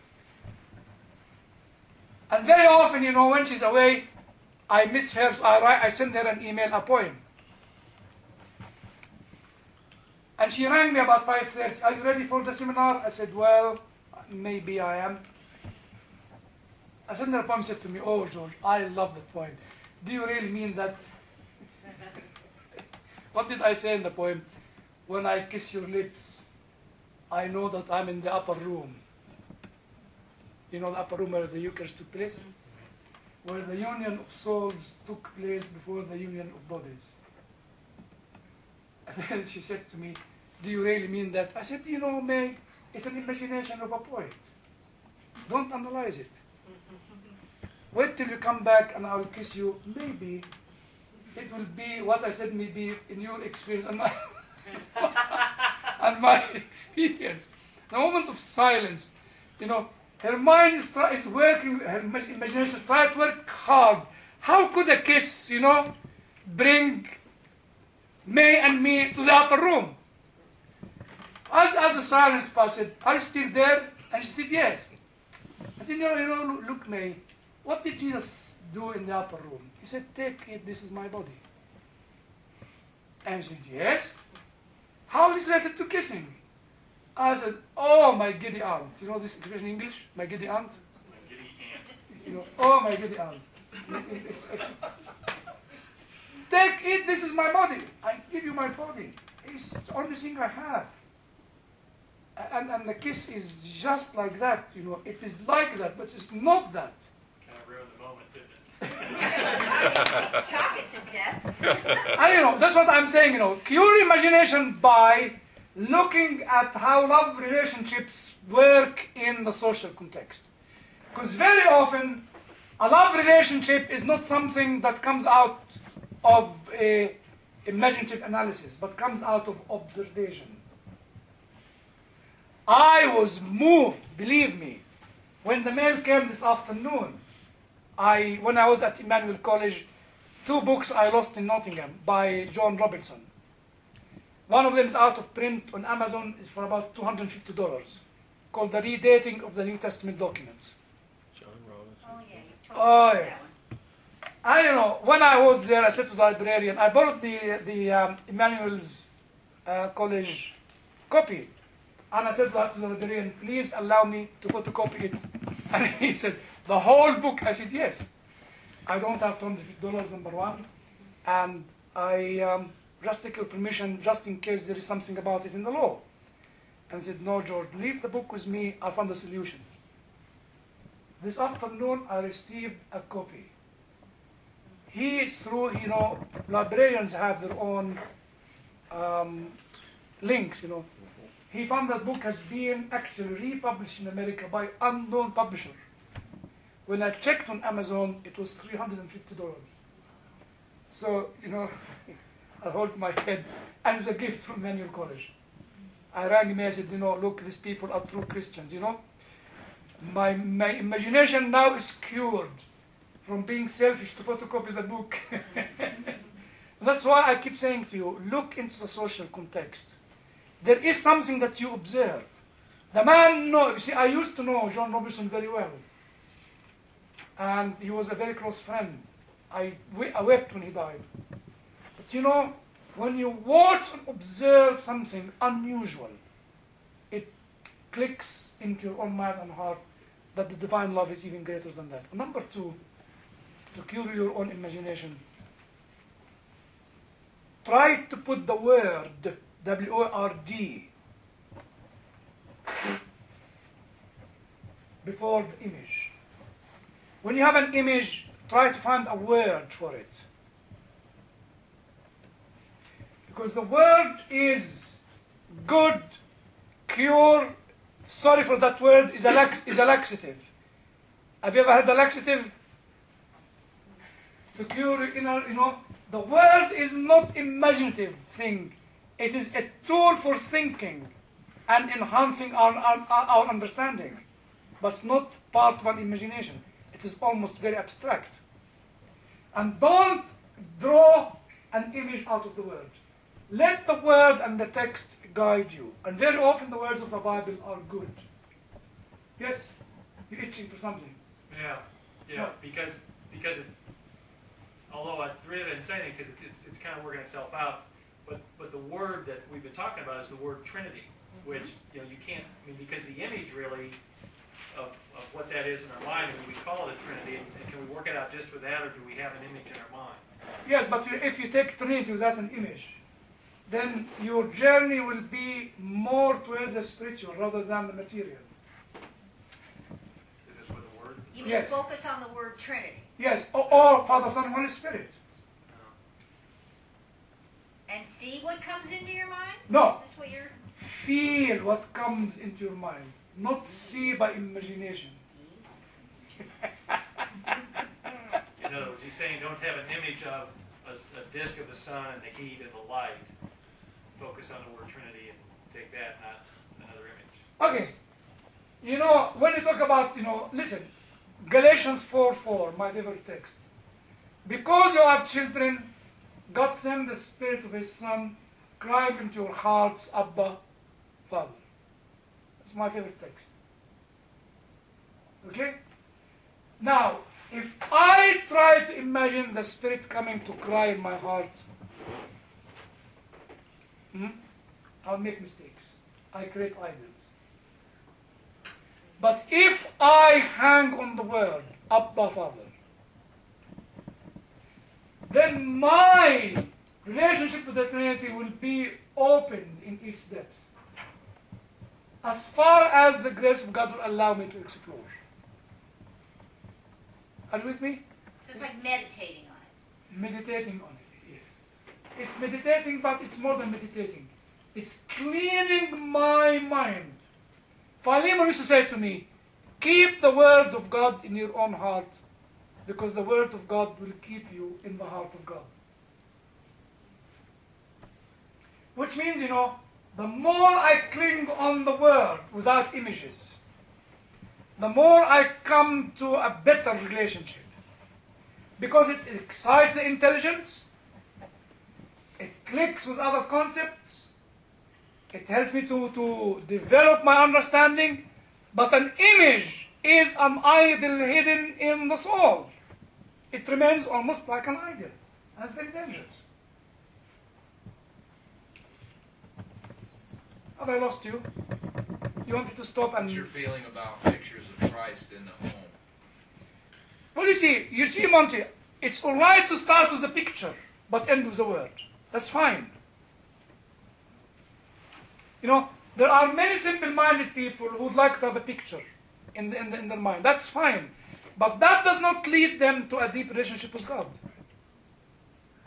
And very often, you know, when she's away, I miss her, so I, write, I send her an email, a poem. And she rang me about five thirty. Are you ready for the seminar? I said, well, maybe I am. I sent her a poem, said to me, oh, George, I love that poem. Do you really mean that? What did I say in the poem? When I kiss your lips, I know that I'm in the upper room. You know the upper room where the Eucharist took place? Where the union of souls took place before the union of bodies. And then she said to me, do you really mean that? I said, you know, May, it's an imagination of a poet. Don't analyze it. Wait till you come back and I'll kiss you. Maybe it will be what I said, maybe in your experience and my, and my experience. The moment of silence, you know, her mind is, try, is working, her imagination is trying to work hard. How could a kiss, you know, bring May and me to the upper room? As, as the silence passed, are you still there? And she said, yes. I said, you know, you know, look, May, what did Jesus do in the upper room? He said, take it, this is my body. And she said, yes. How is this related to kissing? I said, oh, my giddy aunt. You know this expression in English? My giddy aunt? My giddy aunt. You know, oh, my giddy aunt. It's, it's, take it, this is my body. I give you my body. It's the only thing I have. And, and the kiss is just like that, you know. It is like that, but it's not that. Kind of ruined the moment, didn't it? Shock it to death. And, you know, that's what I'm saying, you know. Cure imagination by looking at how love relationships work in the social context. Because very often, a love relationship is not something that comes out of a imaginative analysis, but comes out of observation. I was moved, believe me, when the mail came this afternoon. I, when I was at Emmanuel College, two books I lost in Nottingham by John Robertson. One of them is out of print on Amazon, is for about two hundred fifty dollars, called The Redating of the New Testament Documents. John Robinson. Oh, yeah, you told Oh, me yes. that one. I don't know, when I was there, I said to the librarian, I borrowed the, the um, Emmanuel's uh, College copy. And I said to the librarian, please allow me to photocopy it. And he said, the whole book? I said, yes. I don't have two hundred fifty dollars, number one. And I um, just take your permission just in case there is something about it in the law. And he said, no, George, leave the book with me. I'll find a solution. This afternoon, I received a copy. he is through, you know, librarians have their own um, links, you know. He found that book has been actually republished in America by unknown publisher. When I checked on Amazon, it was three hundred fifty dollars. So, you know, I hold my head, and it was a gift from Manual College. I rang him and said, you know, look, these people are true Christians, you know. My, my imagination now is cured from being selfish to photocopy the book. That's why I keep saying to you, look into the social context. There is something that you observe. The man, no, you see, I used to know John Robertson very well. And he was a very close friend. I, I wept when he died. But you know, when you watch and observe something unusual, it clicks into your own mind and heart that the divine love is even greater than that. Number two, to cure your own imagination, try to put the word, W O R D, before the image. When you have an image, try to find a word for it. Because the word is good, cure, sorry for that word, is a, lax, is a laxative. Have you ever had a laxative? To cure, you know, you know, the word is not imaginative thing. It is a tool for thinking and enhancing our, our, our understanding. But it's not part of an imagination. It is almost very abstract. And don't draw an image out of the word. Let the word and the text guide you. And very often the words of the Bible are good. Yes? You're itching for something. Yeah, yeah, No. because because it, although I really didn't say anything because it, it's it's kind of working itself out, but but the word that we've been talking about is the word Trinity, mm-hmm. which you know you can't. I mean, because the image really of of what that is in our mind, I mean, we call it a Trinity, and, and can we work it out just with that, or do we have an image in our mind? Yes, but if you take Trinity without an image, then your journey will be more towards the spiritual rather than the material. Is this with the word? You mean Yes. focus on the word Trinity. Yes, or, or Father, Son, Holy Spirit. And see what comes into your mind? No. Is this what you're... Feel what comes into your mind, not see by imagination. In other words, he's saying don't have an image of a, a disk of the sun and the heat and the light. Focus on the word Trinity and take that, not another image. Okay. You know, when you talk about, you know, listen, Galatians four four, my favorite text. Because you are children, God sent the Spirit of His Son, crying into your hearts, Abba, Father. That's my favorite text. Okay? Now, if I try to imagine the Spirit coming to cry in my heart, hmm, I'll make mistakes. I create idols. But if I hang on the word, Abba, Father, then my relationship with the Trinity will be open in its depth, as far as the grace of God will allow me to explore. Are you with me? So it's like meditating on it. Meditating on it, yes. It's meditating, but it's more than meditating. It's cleaning my mind. Philemon used to say to me, keep the word of God in your own heart, because the word of God will keep you in the heart of God. Which means, you know, the more I cling on the word without images, the more I come to a better relationship. Because it excites the intelligence, it clicks with other concepts, it helps me to, to develop my understanding, but an image is an idol hidden in the soul. It remains almost like an idol. And it's very dangerous. Have I lost you? You wanted to stop and... What's your feeling about pictures of Christ in the home? Well, you see, you see, Monty, it's all right to start with a picture, but end with a word. That's fine. You know, there are many simple-minded people who would like to have a picture in, the, in, the, in their mind. That's fine. But that does not lead them to a deep relationship with God.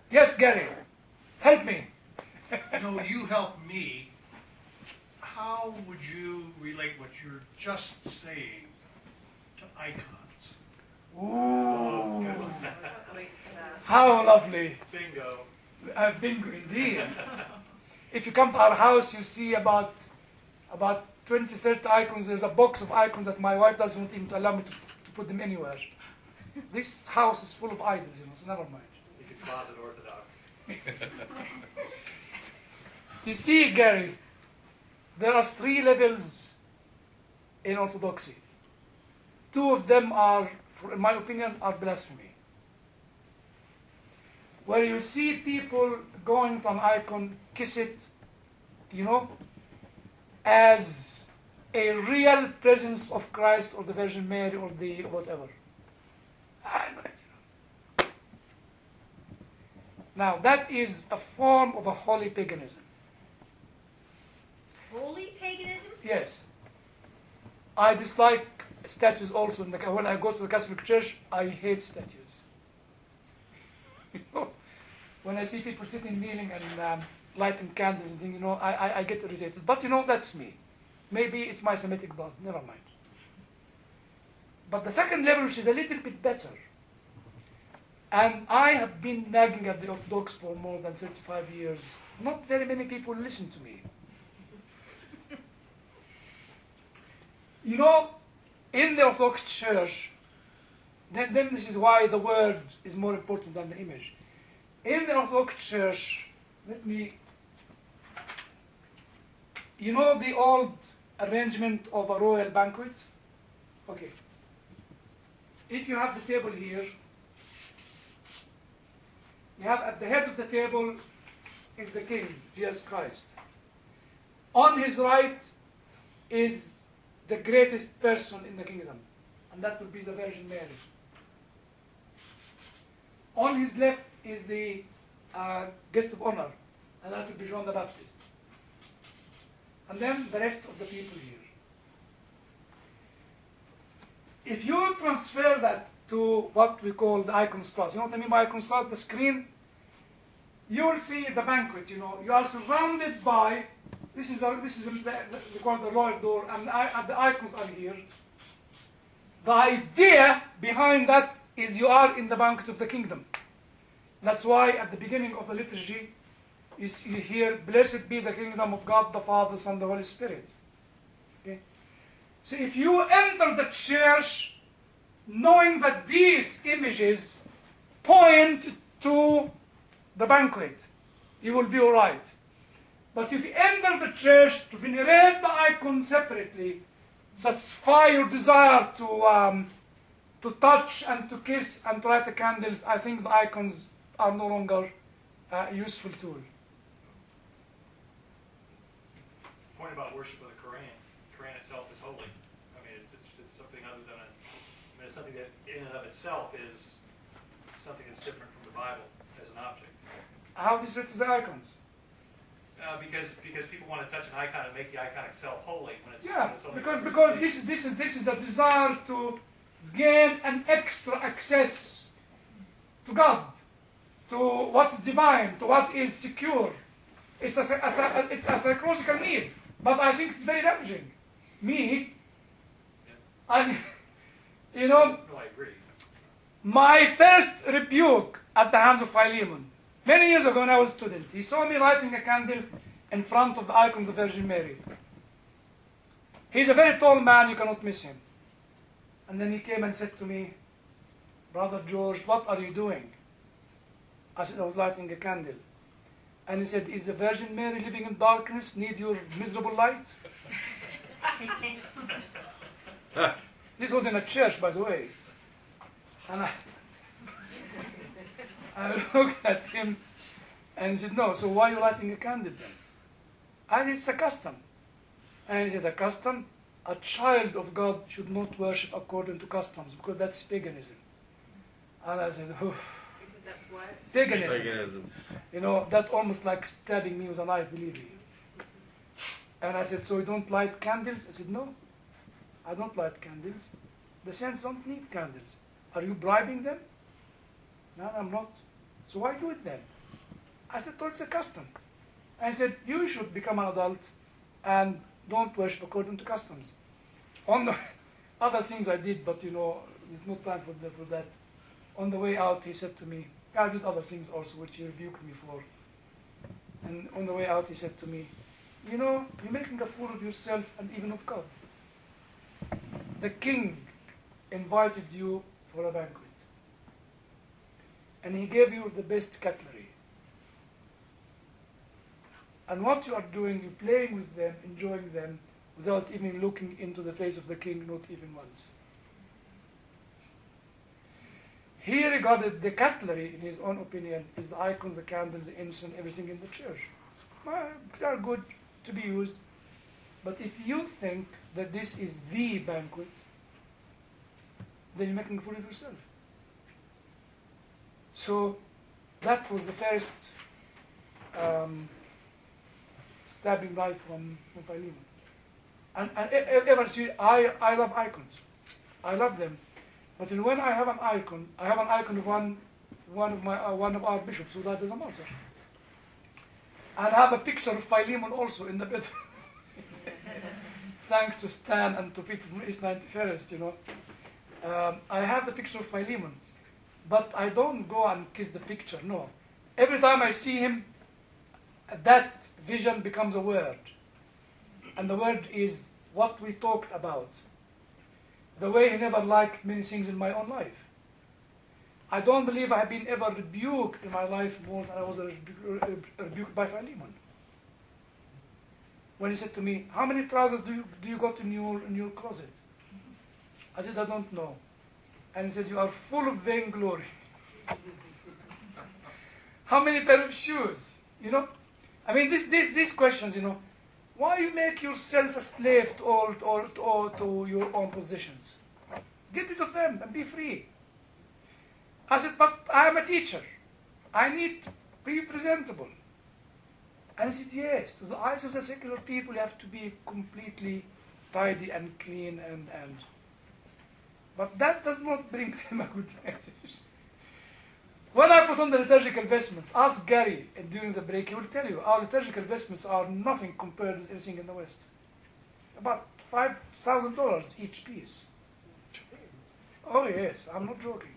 Yes, Gary. Help me. No, you help me. How would you relate what you're just saying to icons? Ooh. Wait for that. How lovely. Bingo. Uh, bingo, indeed. If you come to our house, you see about about twenty, thirty icons. There's a box of icons that my wife doesn't even allow me to, to put them anywhere. This house is full of idols, you know, so never mind. He's a closet Orthodox. You see, Gary, there are three levels in Orthodoxy. Two of them are, for, in my opinion, are blasphemy. Where you see people going to an icon, kiss it, you know, as a real presence of Christ or the Virgin Mary or the whatever. Now, that is a form of a holy paganism. Holy paganism? Yes. I dislike statues also. In the, when I go to the Catholic Church, I hate statues. You know, when I see people sitting, kneeling, and um, lighting candles and things, you know, I, I, I get irritated. But, you know, that's me. Maybe it's my Semitic blood. Never mind. But the second level, which is a little bit better, and I have been nagging at the Orthodox for more than thirty-five years. Not very many people listen to me. You know, in the Orthodox Church, then, then this is why the word is more important than the image. In the Orthodox Church, let me, you know the old arrangement of a royal banquet? Okay. If you have the table here, you have at the head of the table is the King, Jesus Christ. On his right is the greatest person in the kingdom, and that will be the Virgin Mary. On his left is the uh, guest of honor, and that will be John the Baptist. And then the rest of the people here. If you transfer that to what we call the iconostase, you know what I mean by iconostase? The screen, you will see the banquet, you know. You are surrounded by, this is, a, this is a, the, we call it the royal door, and I, the icons are here. The idea behind that is you are in the banquet of the kingdom. That's why at the beginning of the liturgy, you, see, you hear, blessed be the kingdom of God, the Father, Son, the Holy Spirit. Okay? So if you enter the church knowing that these images point to the banquet, you will be all right. But if you enter the church to venerate the icon separately, satisfy your desire to um, to touch and to kiss and to light the candles, I think the icons are no longer uh, a useful tool. Point about worship of the Quran. The Quran itself is holy. I mean, it's, it's, it's something other than a, I mean, it's something that in and of itself is something that's different from the Bible as an object. How is it to the icons? Uh, because because people want to touch an icon and make the icon itself holy when it's, Yeah, when it's only because a because representation. this this is this is a desire to gain an extra access to God, to what's divine, to what is secure. It's a, a, a it's a psychological need, but I think it's very damaging. Me, I, you know, No, I agree. my first rebuke at the hands of Philemon, many years ago when I was a student, he saw me lighting a candle in front of the icon of the Virgin Mary. He's a very tall man, you cannot miss him. And then he came and said to me, Brother George, what are you doing? I said, I was lighting a candle. And he said, is the Virgin Mary living in darkness, need your miserable light? This was in a church, by the way. And I, I looked at him and he said, no, so why are you lighting a candle then? I said, it's a custom. And he said, a custom? A child of God should not worship according to customs, because that's paganism. And I said, oh. Because that's what? Paganism. Paganism. You know, that almost like stabbing me with a knife, believe me. And I said, so you don't light candles? I said, no, I don't light candles. The saints don't need candles. Are you bribing them? No, I'm not. So why do it then? I said, oh, it's a custom. I said, you should become an adult and don't worship according to customs. On the other things I did, but you know, there's no time for, the, for that. On the way out, he said to me, I did other things also, which he rebuked me for. And on the way out, he said to me, you know, you're making a fool of yourself and even of God. The king invited you for a banquet. And he gave you the best cutlery. And what you are doing, you're playing with them, enjoying them, without even looking into the face of the king, not even once. He regarded the cutlery, in his own opinion, as the icons, the candles, the incense, everything in the church. Well, they are good to be used. But if you think that this is the banquet, then you're making a fool of yourself. So that was the first um, stabbing knife from, from Philemon. And, and ever see, I, I love icons. I love them. But when I have an icon, I have an icon of one, one of my, uh, one of our bishops who died as a martyr. I have a picture of Philemon also in the bedroom. Thanks to Stan and to people from East ninety-first, you know. Um, I have the picture of Philemon. But I don't go and kiss the picture, no. Every time I see him, that vision becomes a word. And the word is what we talked about. The way he never liked many things in my own life. I don't believe I have been ever rebuked in my life more than I was rebu- rebuked by Philemon. When he said to me, how many trousers do you, do you got in your, in your closet? I said, I don't know. And he said, you are full of vainglory. How many pair of shoes? You know? I mean, this, this, these questions, you know, why you make yourself a slave to all, to, all, to, all, to your own possessions? Get rid of them and be free. I said, but I am a teacher. I need to be presentable. And he said, yes, to the eyes of the secular people, you have to be completely tidy and clean and, and but that does not bring them a good message. When I put on the liturgical vestments, ask Gary during the break, he will tell you, our liturgical vestments are nothing compared with anything in the West. About five thousand dollars each piece. Oh yes, I'm not joking.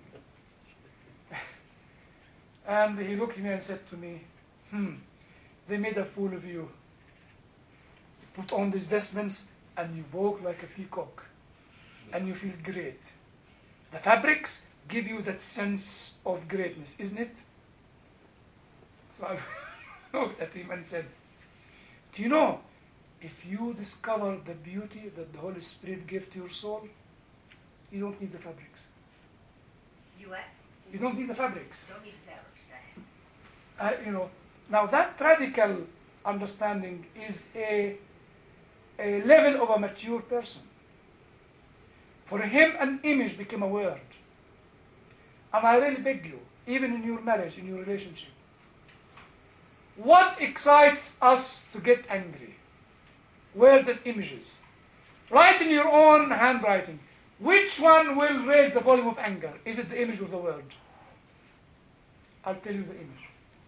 And he looked at me and said to me, hmm, they made a fool of you. You put on these vestments and you walk like a peacock. And you feel great. The fabrics give you that sense of greatness, isn't it? So I looked at him and said, do you know, if you discover the beauty that the Holy Spirit gave to your soul, you don't need the fabrics. You what? You don't need the fabrics. Don't need the fabrics, Uh, you know, now that radical understanding is a, a level of a mature person. For him, an image became a word. And I really beg you, even in your marriage, in your relationship, what excites us to get angry? Words and images. Write in your own handwriting. Which one will raise the volume of anger? Is it the image or the word? I'll tell you the image.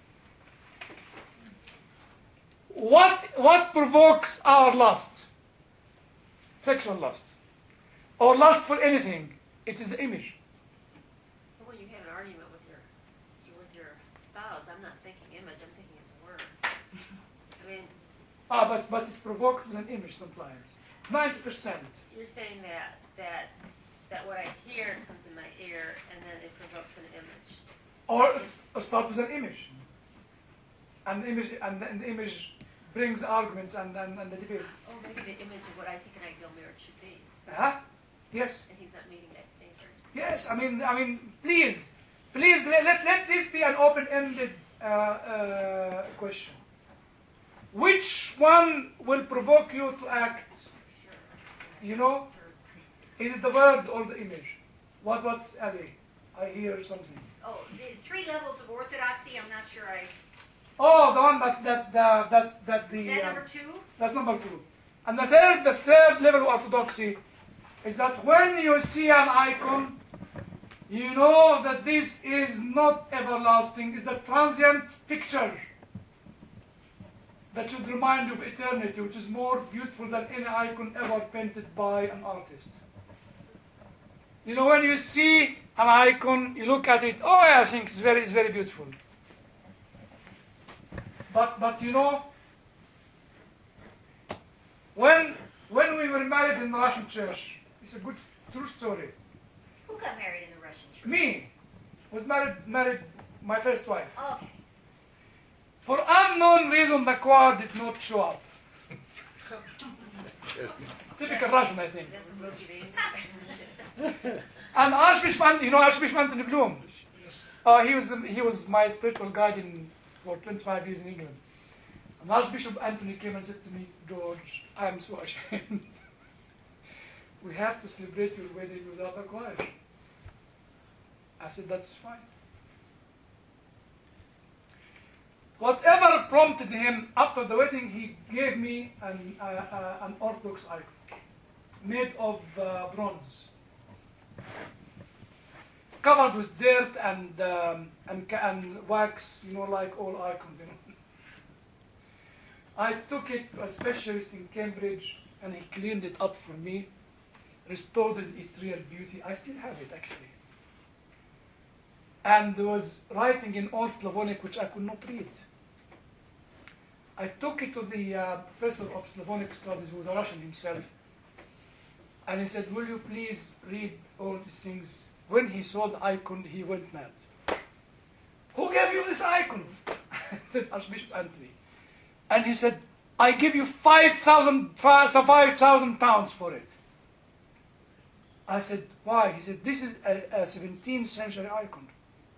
What, what provokes our lust? Sexual lust. Or lust for anything. It is the image. When you have an argument with your with your spouse, I'm not thinking image, I'm thinking it's words. I mean, Ah, but, but it's provoked with an image sometimes. ninety percent. you're saying that that that what I hear comes in my ear and then it provokes an image. Or it's, or start with an image. And the image, and the, and the image brings the arguments and, and, and the debate. Oh, maybe the image of what I think an ideal marriage should be. Uh-huh. Yes. And he's not meeting that standard. Yes, I mean, I mean, please, please let, let, let this be an open-ended uh, uh, question. Which one will provoke you to act? You know, is it the word or the image? What, what's Ali? I hear something. Oh, the three levels of orthodoxy. I'm not sure I. Oh, the one that that uh, that that the. Is that uh, number two? That's number two. And the third, the third level of orthodoxy is that when you see an icon, you know that this is not everlasting. It's a transient picture. that should remind you of eternity, which is more beautiful than any icon ever painted by an artist. You know, when you see an icon, you look at it, oh, I think it's very, it's very beautiful. But, but you know, when, when we were married in the Russian church, it's a good, true story. Who got married in the Russian church? Me was married, married my first wife. Okay. For unknown reason, the choir did not show up. Typical Russian, I think. And Archbishop, you know Archbishop Anthony Bloom? Uh, he was he was my spiritual guide in, for twenty-five years in England. And Archbishop Anthony came and said to me, George, I am so ashamed. We have to celebrate your wedding without a choir. I said, that's fine. Whatever prompted him, after the wedding, he gave me an, uh, uh, an Orthodox icon made of uh, bronze, covered with dirt and, um, and and wax, you know, like all icons. You know. I took it to a specialist in Cambridge, and he cleaned it up for me, restored it its real beauty. I still have it, actually. And there was writing in Old Slavonic which I could not read. I took it to the uh, professor of Slavonic studies, who was a Russian himself, and he said, will you please read all these things? When he saw the icon, he went mad. Who gave you this icon? I said, Archbishop Anthony. And he said, I give you five thousand pounds for it. I said, why? He said, this is a, a seventeenth century icon.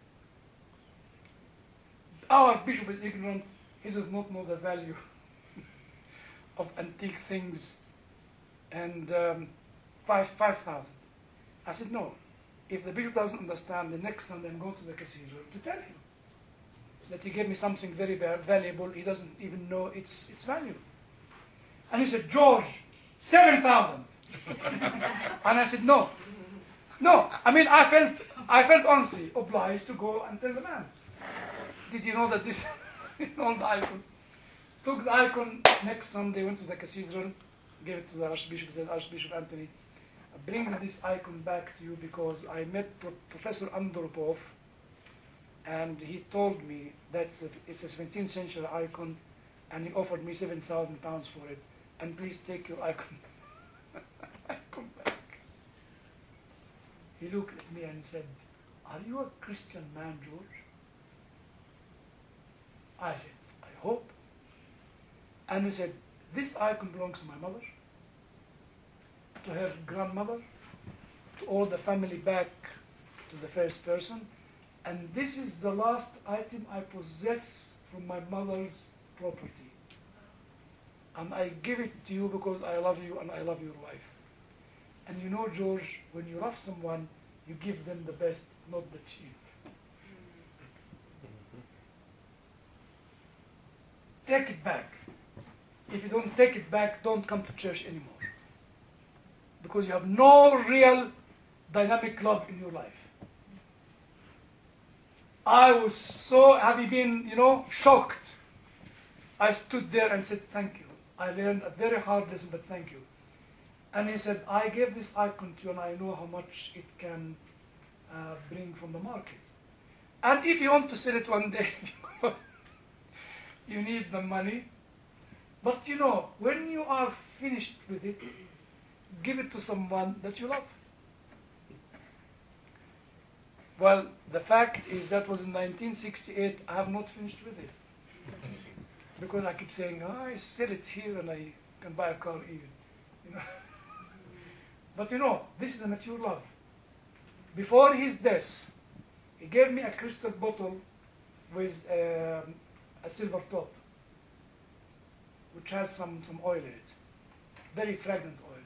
Our bishop is ignorant. He does not know the value of antique things. And um, five five thousand. I said, no. If the bishop doesn't understand, the next Sunday I'm going to the cathedral to tell him that he gave me something very valuable. He doesn't even know its its value. And he said, George, seven thousand. And I said, no, no. I mean, I felt I felt honestly obliged to go and tell the man. Did you know that this old icon? Took the icon next Sunday, went to the cathedral, gave it to the Archbishop, said, Archbishop Anthony, bring this icon back to you because I met Pro- Professor Andropov, and he told me that it's a seventeenth century icon, and he offered me seven thousand pounds for it, and please take your icon, icon back. He looked at me and said, are you a Christian man, George? I said, I hope. And he said, this icon belongs to my mother, to her grandmother, to all the family back to the first person, and this is the last item I possess from my mother's property. And I give it to you because I love you and I love your wife. And you know, George, when you love someone, you give them the best, not the cheap. Take it back. If you don't take it back, don't come to church anymore. Because you have no real dynamic love in your life. I was so, have you been, you know, shocked. I stood there and said, thank you. I learned a very hard lesson, but thank you. And he said, I gave this icon to you and I know how much it can uh, bring from the market. And if you want to sell it one day, because you need the money. But you know, when you are finished with it, give it to someone that you love. Well, the fact is that was in nineteen sixty-eight. I have not finished with it. Because I keep saying, oh, I sell it here and I can buy a car even. You know? But you know, this is a mature love. Before his death, he gave me a crystal bottle with um, a silver top, which has some, some oil in it, very fragrant oil.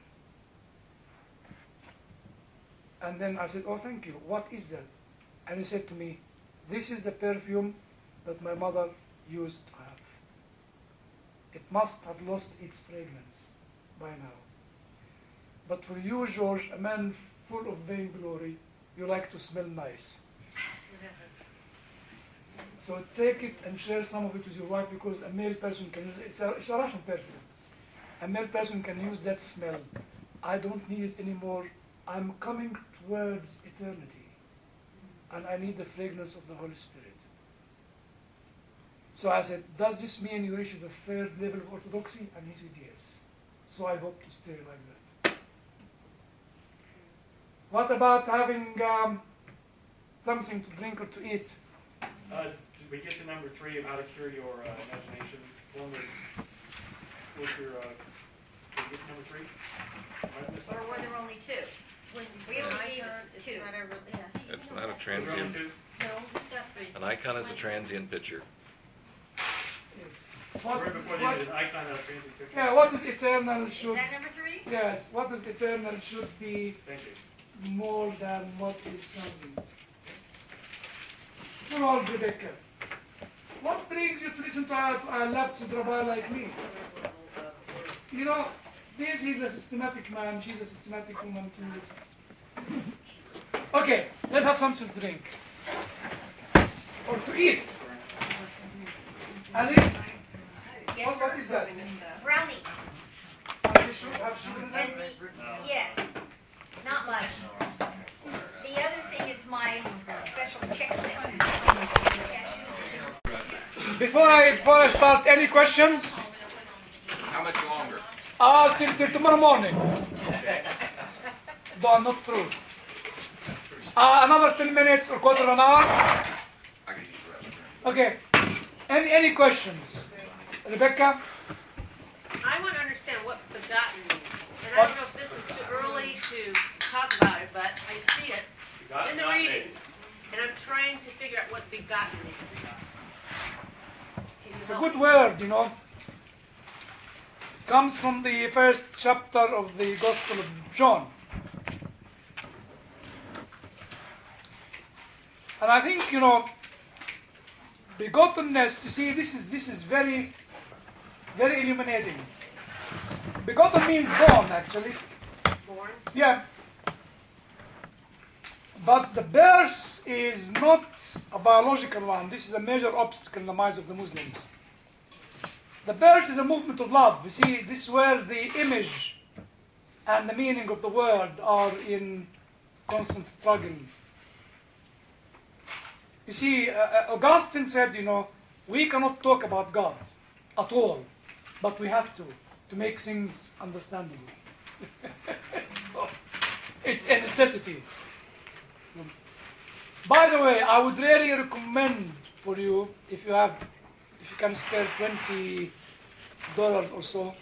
And then I said, oh, thank you. What is that? And he said to me, this is the perfume that my mother used to have. It must have lost its fragrance by now. But for you, George, a man full of vainglory, you like to smell nice. So take it and share some of it with your wife because a male person can use it. It's a, it's a Russian perfume. A male person can use that smell. I don't need it anymore. I'm coming towards eternity. And I need the fragrance of the Holy Spirit. So I said, does this mean you reach the third level of orthodoxy? And he said, yes. So I hope to stay like that. What about having um, something to drink or to eat? Uh, did we get to number three of how to cure your uh, imagination? One was, was your, uh, did we get to number three? Or were there only two? We only used two. It's not a Number transient. two? No, he's got three. An icon is a transient picture. Yes. What, Right before the what, end, an icon of a transient picture. yeah, what is eternal Is should... that number three? Yes, what is eternal should be Thank you. more than what is transient. Poor old Rebecca. What brings you to listen to a, a lapsed rabbi like me? You know, this is a systematic man, she's a systematic woman too. Okay, let's have something to drink. Or to eat. Ali, Yes, what, what is that? brownies. And we should have sugar in And them? the, yes, not much. The other thing is my special Chex Mix. Before I, before I start, any questions? How much longer? Ah, till, till tomorrow morning. No, not true. Uh, another ten minutes or quarter of an hour. I can use the restroom. Okay. Any any questions? Rebecca? I want to understand what begotten means. And I What? don't know if this is too early to talk about it, but I see it Begotten, in the not made. readings. And I'm trying to figure out what begotten means. Can you It's a help good me? word, you know. Comes from the first chapter of the Gospel of John. And I think, you know, begottenness, you see, this is this is very, very illuminating. Begotten means born, actually. Born? Yeah. But the birth is not a biological one. This is a major obstacle in the minds of the Muslims. The birth is a movement of love. You see, this is where the image and the meaning of the word are in constant struggle. You see, uh, Augustine said, you know, we cannot talk about God at all, but we have to, to make things understandable. So, it's a necessity. By the way, I would really recommend for you, if you have, if you can spare twenty dollars or so,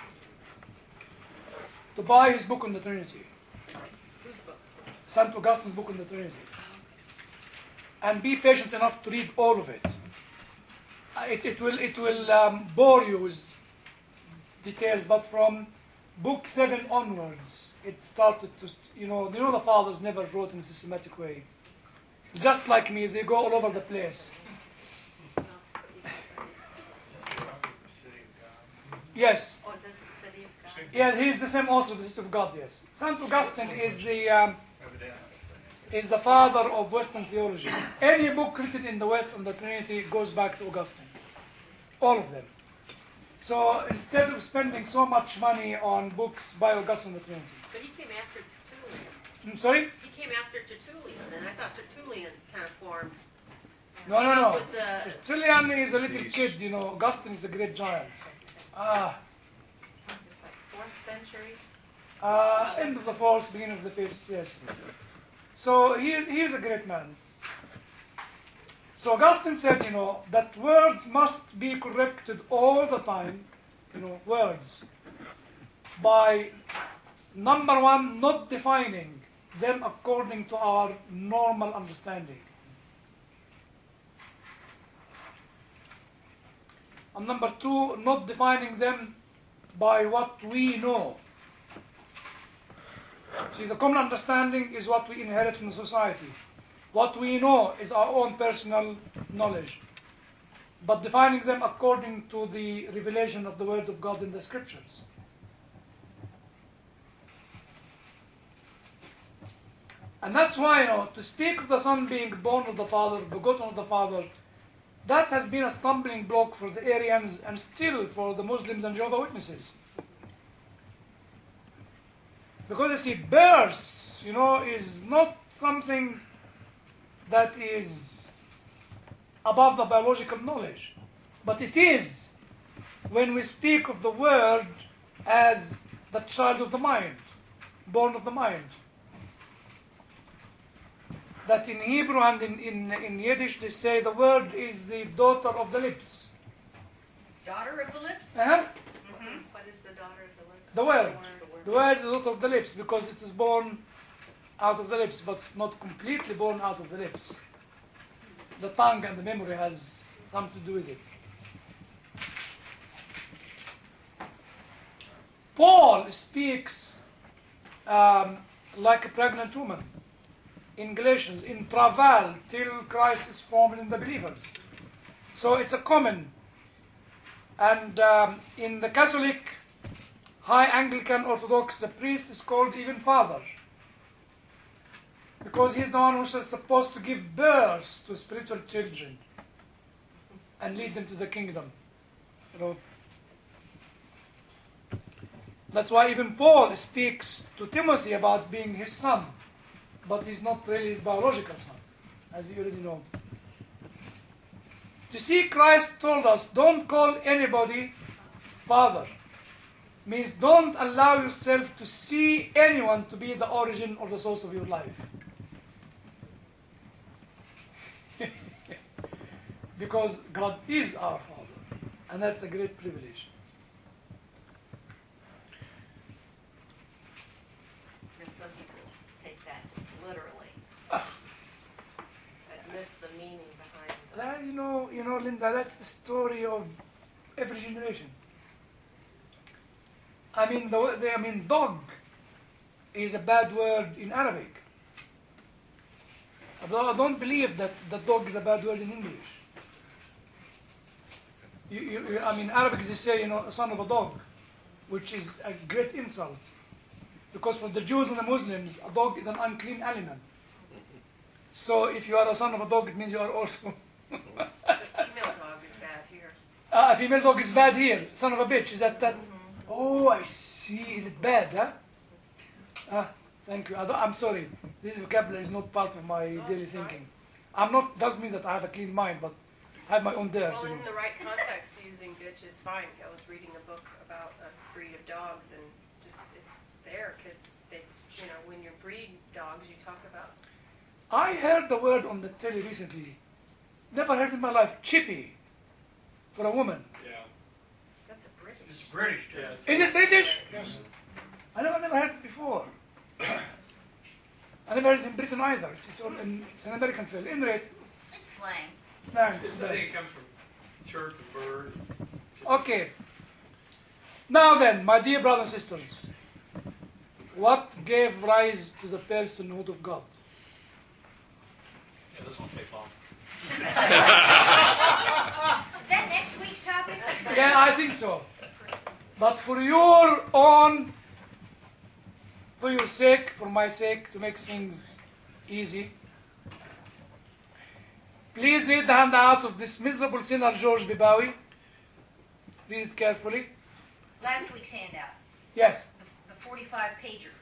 to buy his book on the Trinity. Whose book? Saint Augustine's book on the Trinity. And be patient enough to read all of it. Uh, It, it will, it will um, bore you with details, but from book seven onwards, it started to, you know, you know the fathers never wrote in a systematic way. Just like me, they go all over the place. Yes. Oh, is it the city of God? Yeah, he's the same author of the City of God, yes. Saint Augustine is the um, is the father of Western theology. Any book written in the West on the Trinity goes back to Augustine. All of them. So instead of spending so much money on books by Augustine on the Trinity. But he came after Tertullian. I'm sorry? He came after Tertullian, and I thought Tertullian kind of formed. No, no, no. With the, Tertullian is a little kid, you know. Augustine is a great giant. Ah, fourth century. uh, end of the fourth, beginning of the fifth, yes. So he, he is a great man. So Augustine said, you know, that words must be corrected all the time, you know, words, by, number one, not defining them according to our normal understanding. And number two, not defining them by what we know. See, the common understanding is what we inherit from the society. What we know is our own personal knowledge. But defining them according to the revelation of the Word of God in the Scriptures. And that's why, you know, to speak of the Son being born of the Father, begotten of the Father, that has been a stumbling block for the Aryans and still for the Muslims and Jehovah's Witnesses. Because you see, birth, you know, is not something that is above the biological knowledge. But it is when we speak of the word as the child of the mind, born of the mind. That in Hebrew and in, in, in Yiddish they say the word is the daughter of the lips. Daughter of the lips? Uh-huh. Mm-hmm. What is the daughter of the lips? The word. The word is the daughter of the lips because it is born out of the lips, but it's not completely born out of the lips. The tongue and the memory has something to do with it. Paul speaks um, like a pregnant woman in Galatians, in travail till Christ is formed in the believers. So it's a common. And um, in the Catholic, High Anglican Orthodox, the priest is called even father. Because he's the one who's supposed to give birth to spiritual children and lead them to the kingdom. You know. That's why even Paul speaks to Timothy about being his son, but he's not really his biological son, as you already know. You see, Christ told us, don't call anybody father. Means don't allow yourself to see anyone to be the origin or the source of your life. Because God is our Father, and that's a great privilege. And some people take that just literally, Ah, but miss the meaning behind it. that, you know, you know, Linda, that's the story of every generation. I mean, the, the I mean, dog is a bad word in Arabic. Although I don't believe that the dog is a bad word in English. You, you, you, I mean, Arabic they say, you know, son of a dog, which is a great insult. Because for the Jews and the Muslims, a dog is an unclean animal. So if you are a son of a dog, it means you are also... The female dog is bad here. Uh, a female dog is bad here. Son of a bitch. Is that that? Oh, I see. Is it bad, huh? Ah, thank you. I don't, I'm sorry. This vocabulary is not part of my Oh, daily it's fine. thinking. I'm not. Doesn't mean that I have a clean mind, but I have my own dirt. Well, you in know. the right context, using bitch is fine. I was reading a book about a breed of dogs, and just it's there because they, you know, when you breed dogs, you talk about. I heard the word on the telly recently. Never heard in my life. Chippy, for a woman. Yeah. That's a British. It's British. Yeah. Is it British? Yes. I never, never heard it before. I never heard it in Britain either. It's, it's, all in, it's an American film. In it, Slang. slang. It's, I think it comes from chirp and bird. Okay. Now then, my dear brothers and sisters, what gave rise to the personhood of God? Yeah, this won't take long. Is that next week's topic? Yeah, I think so. But for your own, for your sake, for my sake, to make things easy, please read the handouts of this miserable sinner, George Bibawi. Read it carefully. Last week's handout, Yes. the, the forty-five pager.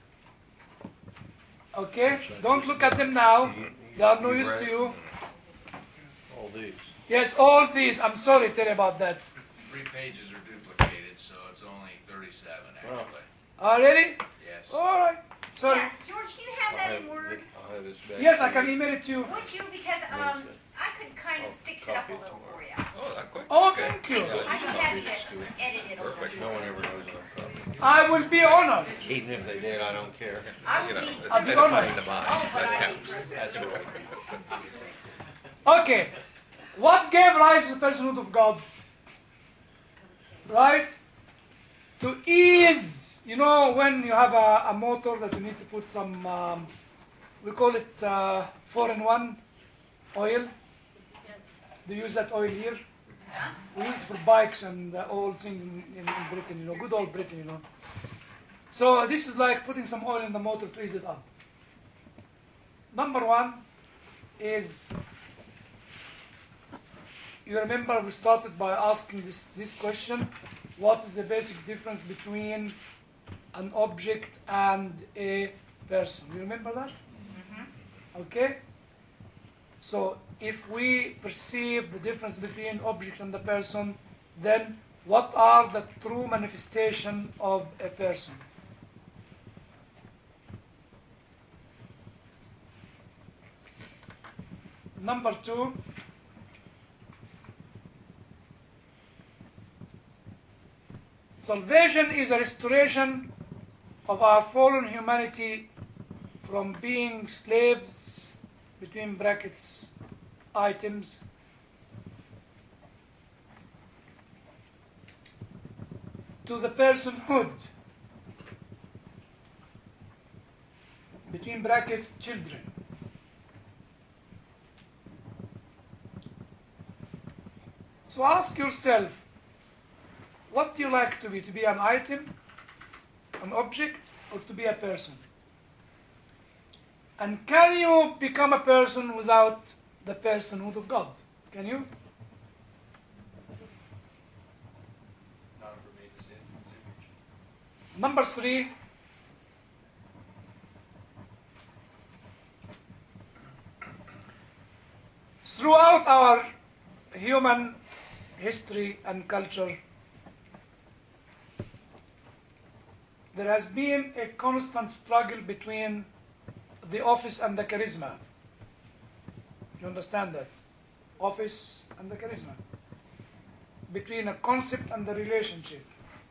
Okay? Don't look at them now. They are no use to you. All these. Yes, all these. I'm sorry to tell you about that. Three pages are duplicated, so it's only thirty-seven actually. Already? Yes. All right. Sorry. Yeah, George, do you have that in Word? I'll have this back. Yes, I can email it to you. Would you? Because um, I could kind of fix it up a little for you. Oh, that quick? Oh, Okay. thank you. Yeah, I'd just be copy happy it. to edit it a little. Perfect. No one ever knows what I'm talking I will be honored. about. Even if they did, I don't care. I You would know, be. it's I'll be been a honored. pain in the mind. Oh, but That I'd be counts. perfect. That's right. Okay. What gave rise to the personhood of God? Right? To ease, you know, when you have a, a motor that you need to put some, um, we call it uh, four in one oil. Yes. They use that oil here. Huh? We use it for bikes and uh, all things in, in, in Britain, you know, good old Britain, you know. So this is like putting some oil in the motor to ease it up. Number one is you remember we started by asking this, this question, what is the basic difference between an object and a person? You remember that? Mm-hmm. Okay? So if we perceive the difference between object and the person, then what are the true manifestation of a person? Number two, salvation is a restoration of our fallen humanity from being slaves, between brackets, items, to the personhood, between brackets, children. So ask yourself, what do you like to be? To be an item, an object, or to be a person? And can you become a person without the personhood of God? Can you? Not for me to see it. Number three, throughout our human history and culture, there has been a constant struggle between the office and the charisma. You understand that? Office and the charisma. Between a concept and the relationship.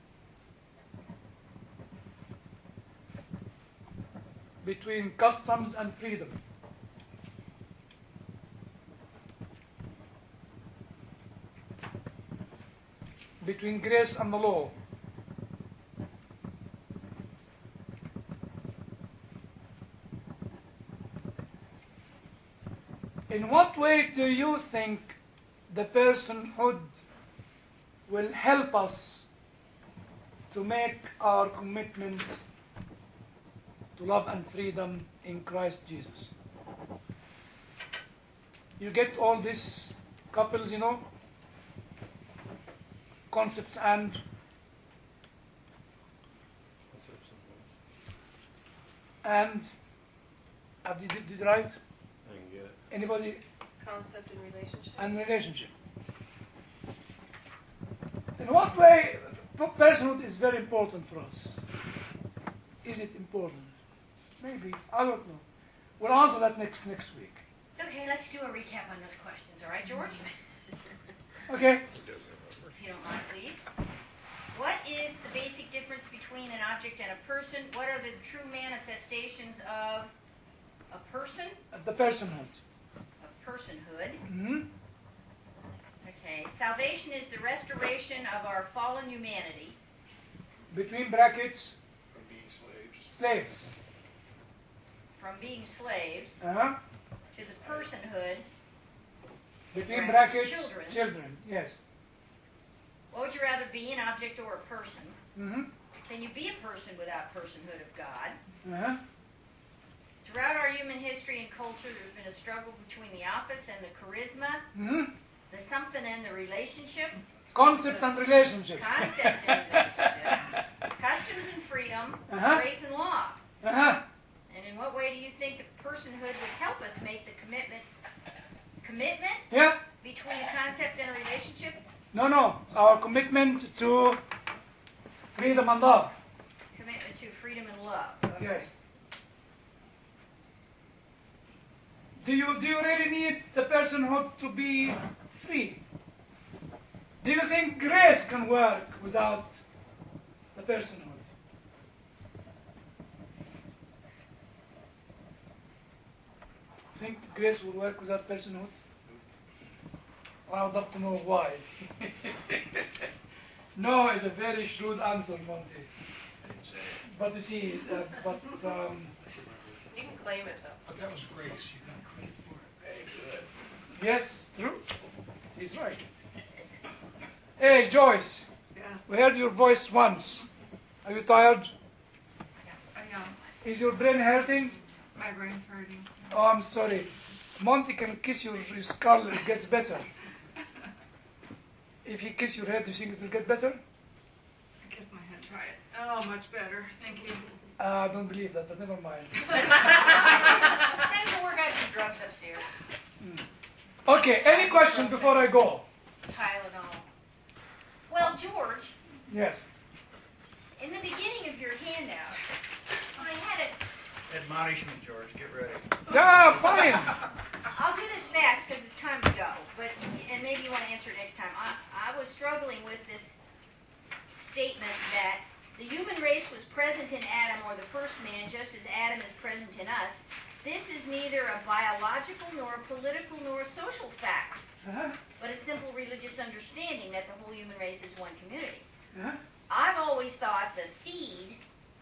Between customs and freedom. Between grace and the law. In what way do you think the personhood will help us to make our commitment to love and freedom in Christ Jesus? You get all these couples, you know, concepts and and uh, did, did, did you write? I can get it. Anybody? Concept and relationship. And relationship. In what way personhood is very important for us? Is it important? Maybe. I don't know. We'll answer that next next week. Okay, let's do a recap on those questions, all right, George? Okay. If you don't mind, please. What is the basic difference between an object and a person? What are the true manifestations of a person? The personhood. Of personhood. Mm-hmm. Okay. Salvation is the restoration of our fallen humanity. Between brackets. From being slaves. Slaves. From being slaves. Uh-huh. To the personhood. Between brackets, brackets. children. Children. Yes. What would you rather be, an object or a person? Mm-hmm. Can you be a person without personhood of God? Uh-huh. Throughout our human history and culture, there's been a struggle between the office and the charisma, Mm-hmm. the something and the relationship, Concept and relationship. concept and relationship, customs and freedom, Uh-huh. grace and law. Uh-huh. And in what way do you think personhood would help us make the commitment commitment Yeah. between a concept and a relationship? No, no. Our commitment to freedom and love. Commitment to freedom and love. Okay. Yes. Do you do you really need the personhood to be free? Do you think grace can work without the personhood? Think grace will work without personhood? I would love to know why. No is a very shrewd answer, Monty. I didn't say it. But you see, uh, but um, You can claim it though. But that was grace, you got credit for it. Hey, good. yes, true. He's right. Hey, Joyce, Yes, we heard your voice once. Are you tired? I know. Is your brain hurting? My brain's hurting. Oh, I'm sorry. Monty can kiss your, your skull, it gets better. if you kiss your head, do you think it will get better? I kiss my head, try it. Oh, much better. Thank you. Uh, I don't believe that, but never mind. Time to work out some drugs upstairs. Okay, any question before I go? Tylenol. Well, George, Yes. in the beginning of your handout, I had a. Admonishment, George, get ready. Yeah, fine. I'll do this fast because it's time to go. But and maybe you want to answer it next time. I I was struggling with this statement that the human race was present in Adam, or the first man, just as Adam is present in us. This is neither a biological, nor a political, nor a social fact, Uh-huh. but a simple religious understanding that the whole human race is one community. Uh-huh. I've always thought the seed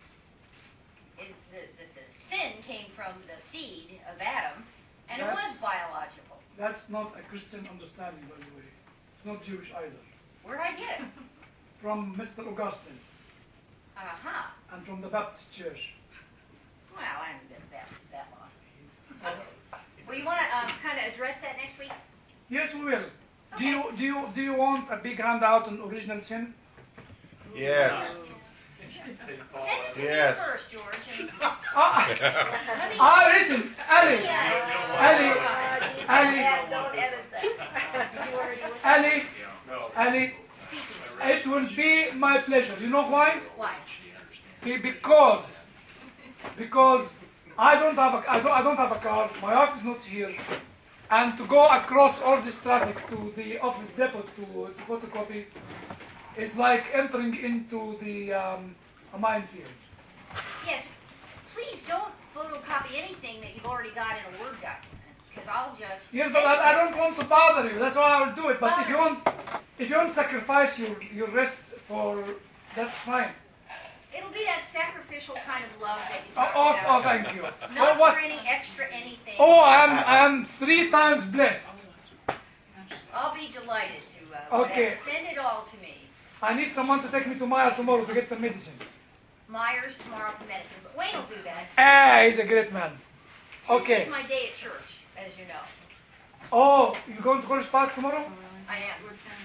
is the, the, the sin came from the seed of Adam, and it That's- was biological. That's not a Christian understanding, by the way. It's not Jewish either. Where'd I get it? From Mister Augustine Uh-huh. and from the Baptist Church. Well, I haven't been Baptist that long. Well, you want to um, kind of address that next week? Yes, we will. Do you do you do you want a big handout on original sin? Yes. Send it to Yes. me first, George. And Ah, let me, ah, listen, Ali, Yeah. Ali, Ali, Don't edit that. George, Ali, No. Ali. speaking. It will be my pleasure. You know why? Why? Be- Because because I don't have a I don't, I don't have a car. My wife is not here, and to go across all this traffic to the office depot to, to photocopy is like entering into the um, a minefield. Yes. Please don't photocopy anything that you've already got in a Word document, because I'll just. Yes, but I, I don't want to bother you. That's why I'll do it. But if you want, if you want to sacrifice your your rest for, that's fine. It'll be that sacrificial kind of love that you Oh, talked oh, about. oh thank you. Not Oh, what? for any extra anything. Oh, I am I am three times blessed. I'll be delighted to. Uh, Okay. whatever. Send it all to me. I need someone to take me to Maya tomorrow to get some medicine. Myers tomorrow for medicine, but Wayne will do that. Ah, he's a great man. Okay. Tuesday's my day at church, as you know. Oh, you going to College Park tomorrow? I am.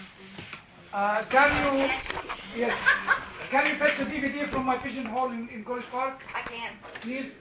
Uh, can you? Yes. Can you fetch a D V D from my pigeonhole in, in College Park, I can. please?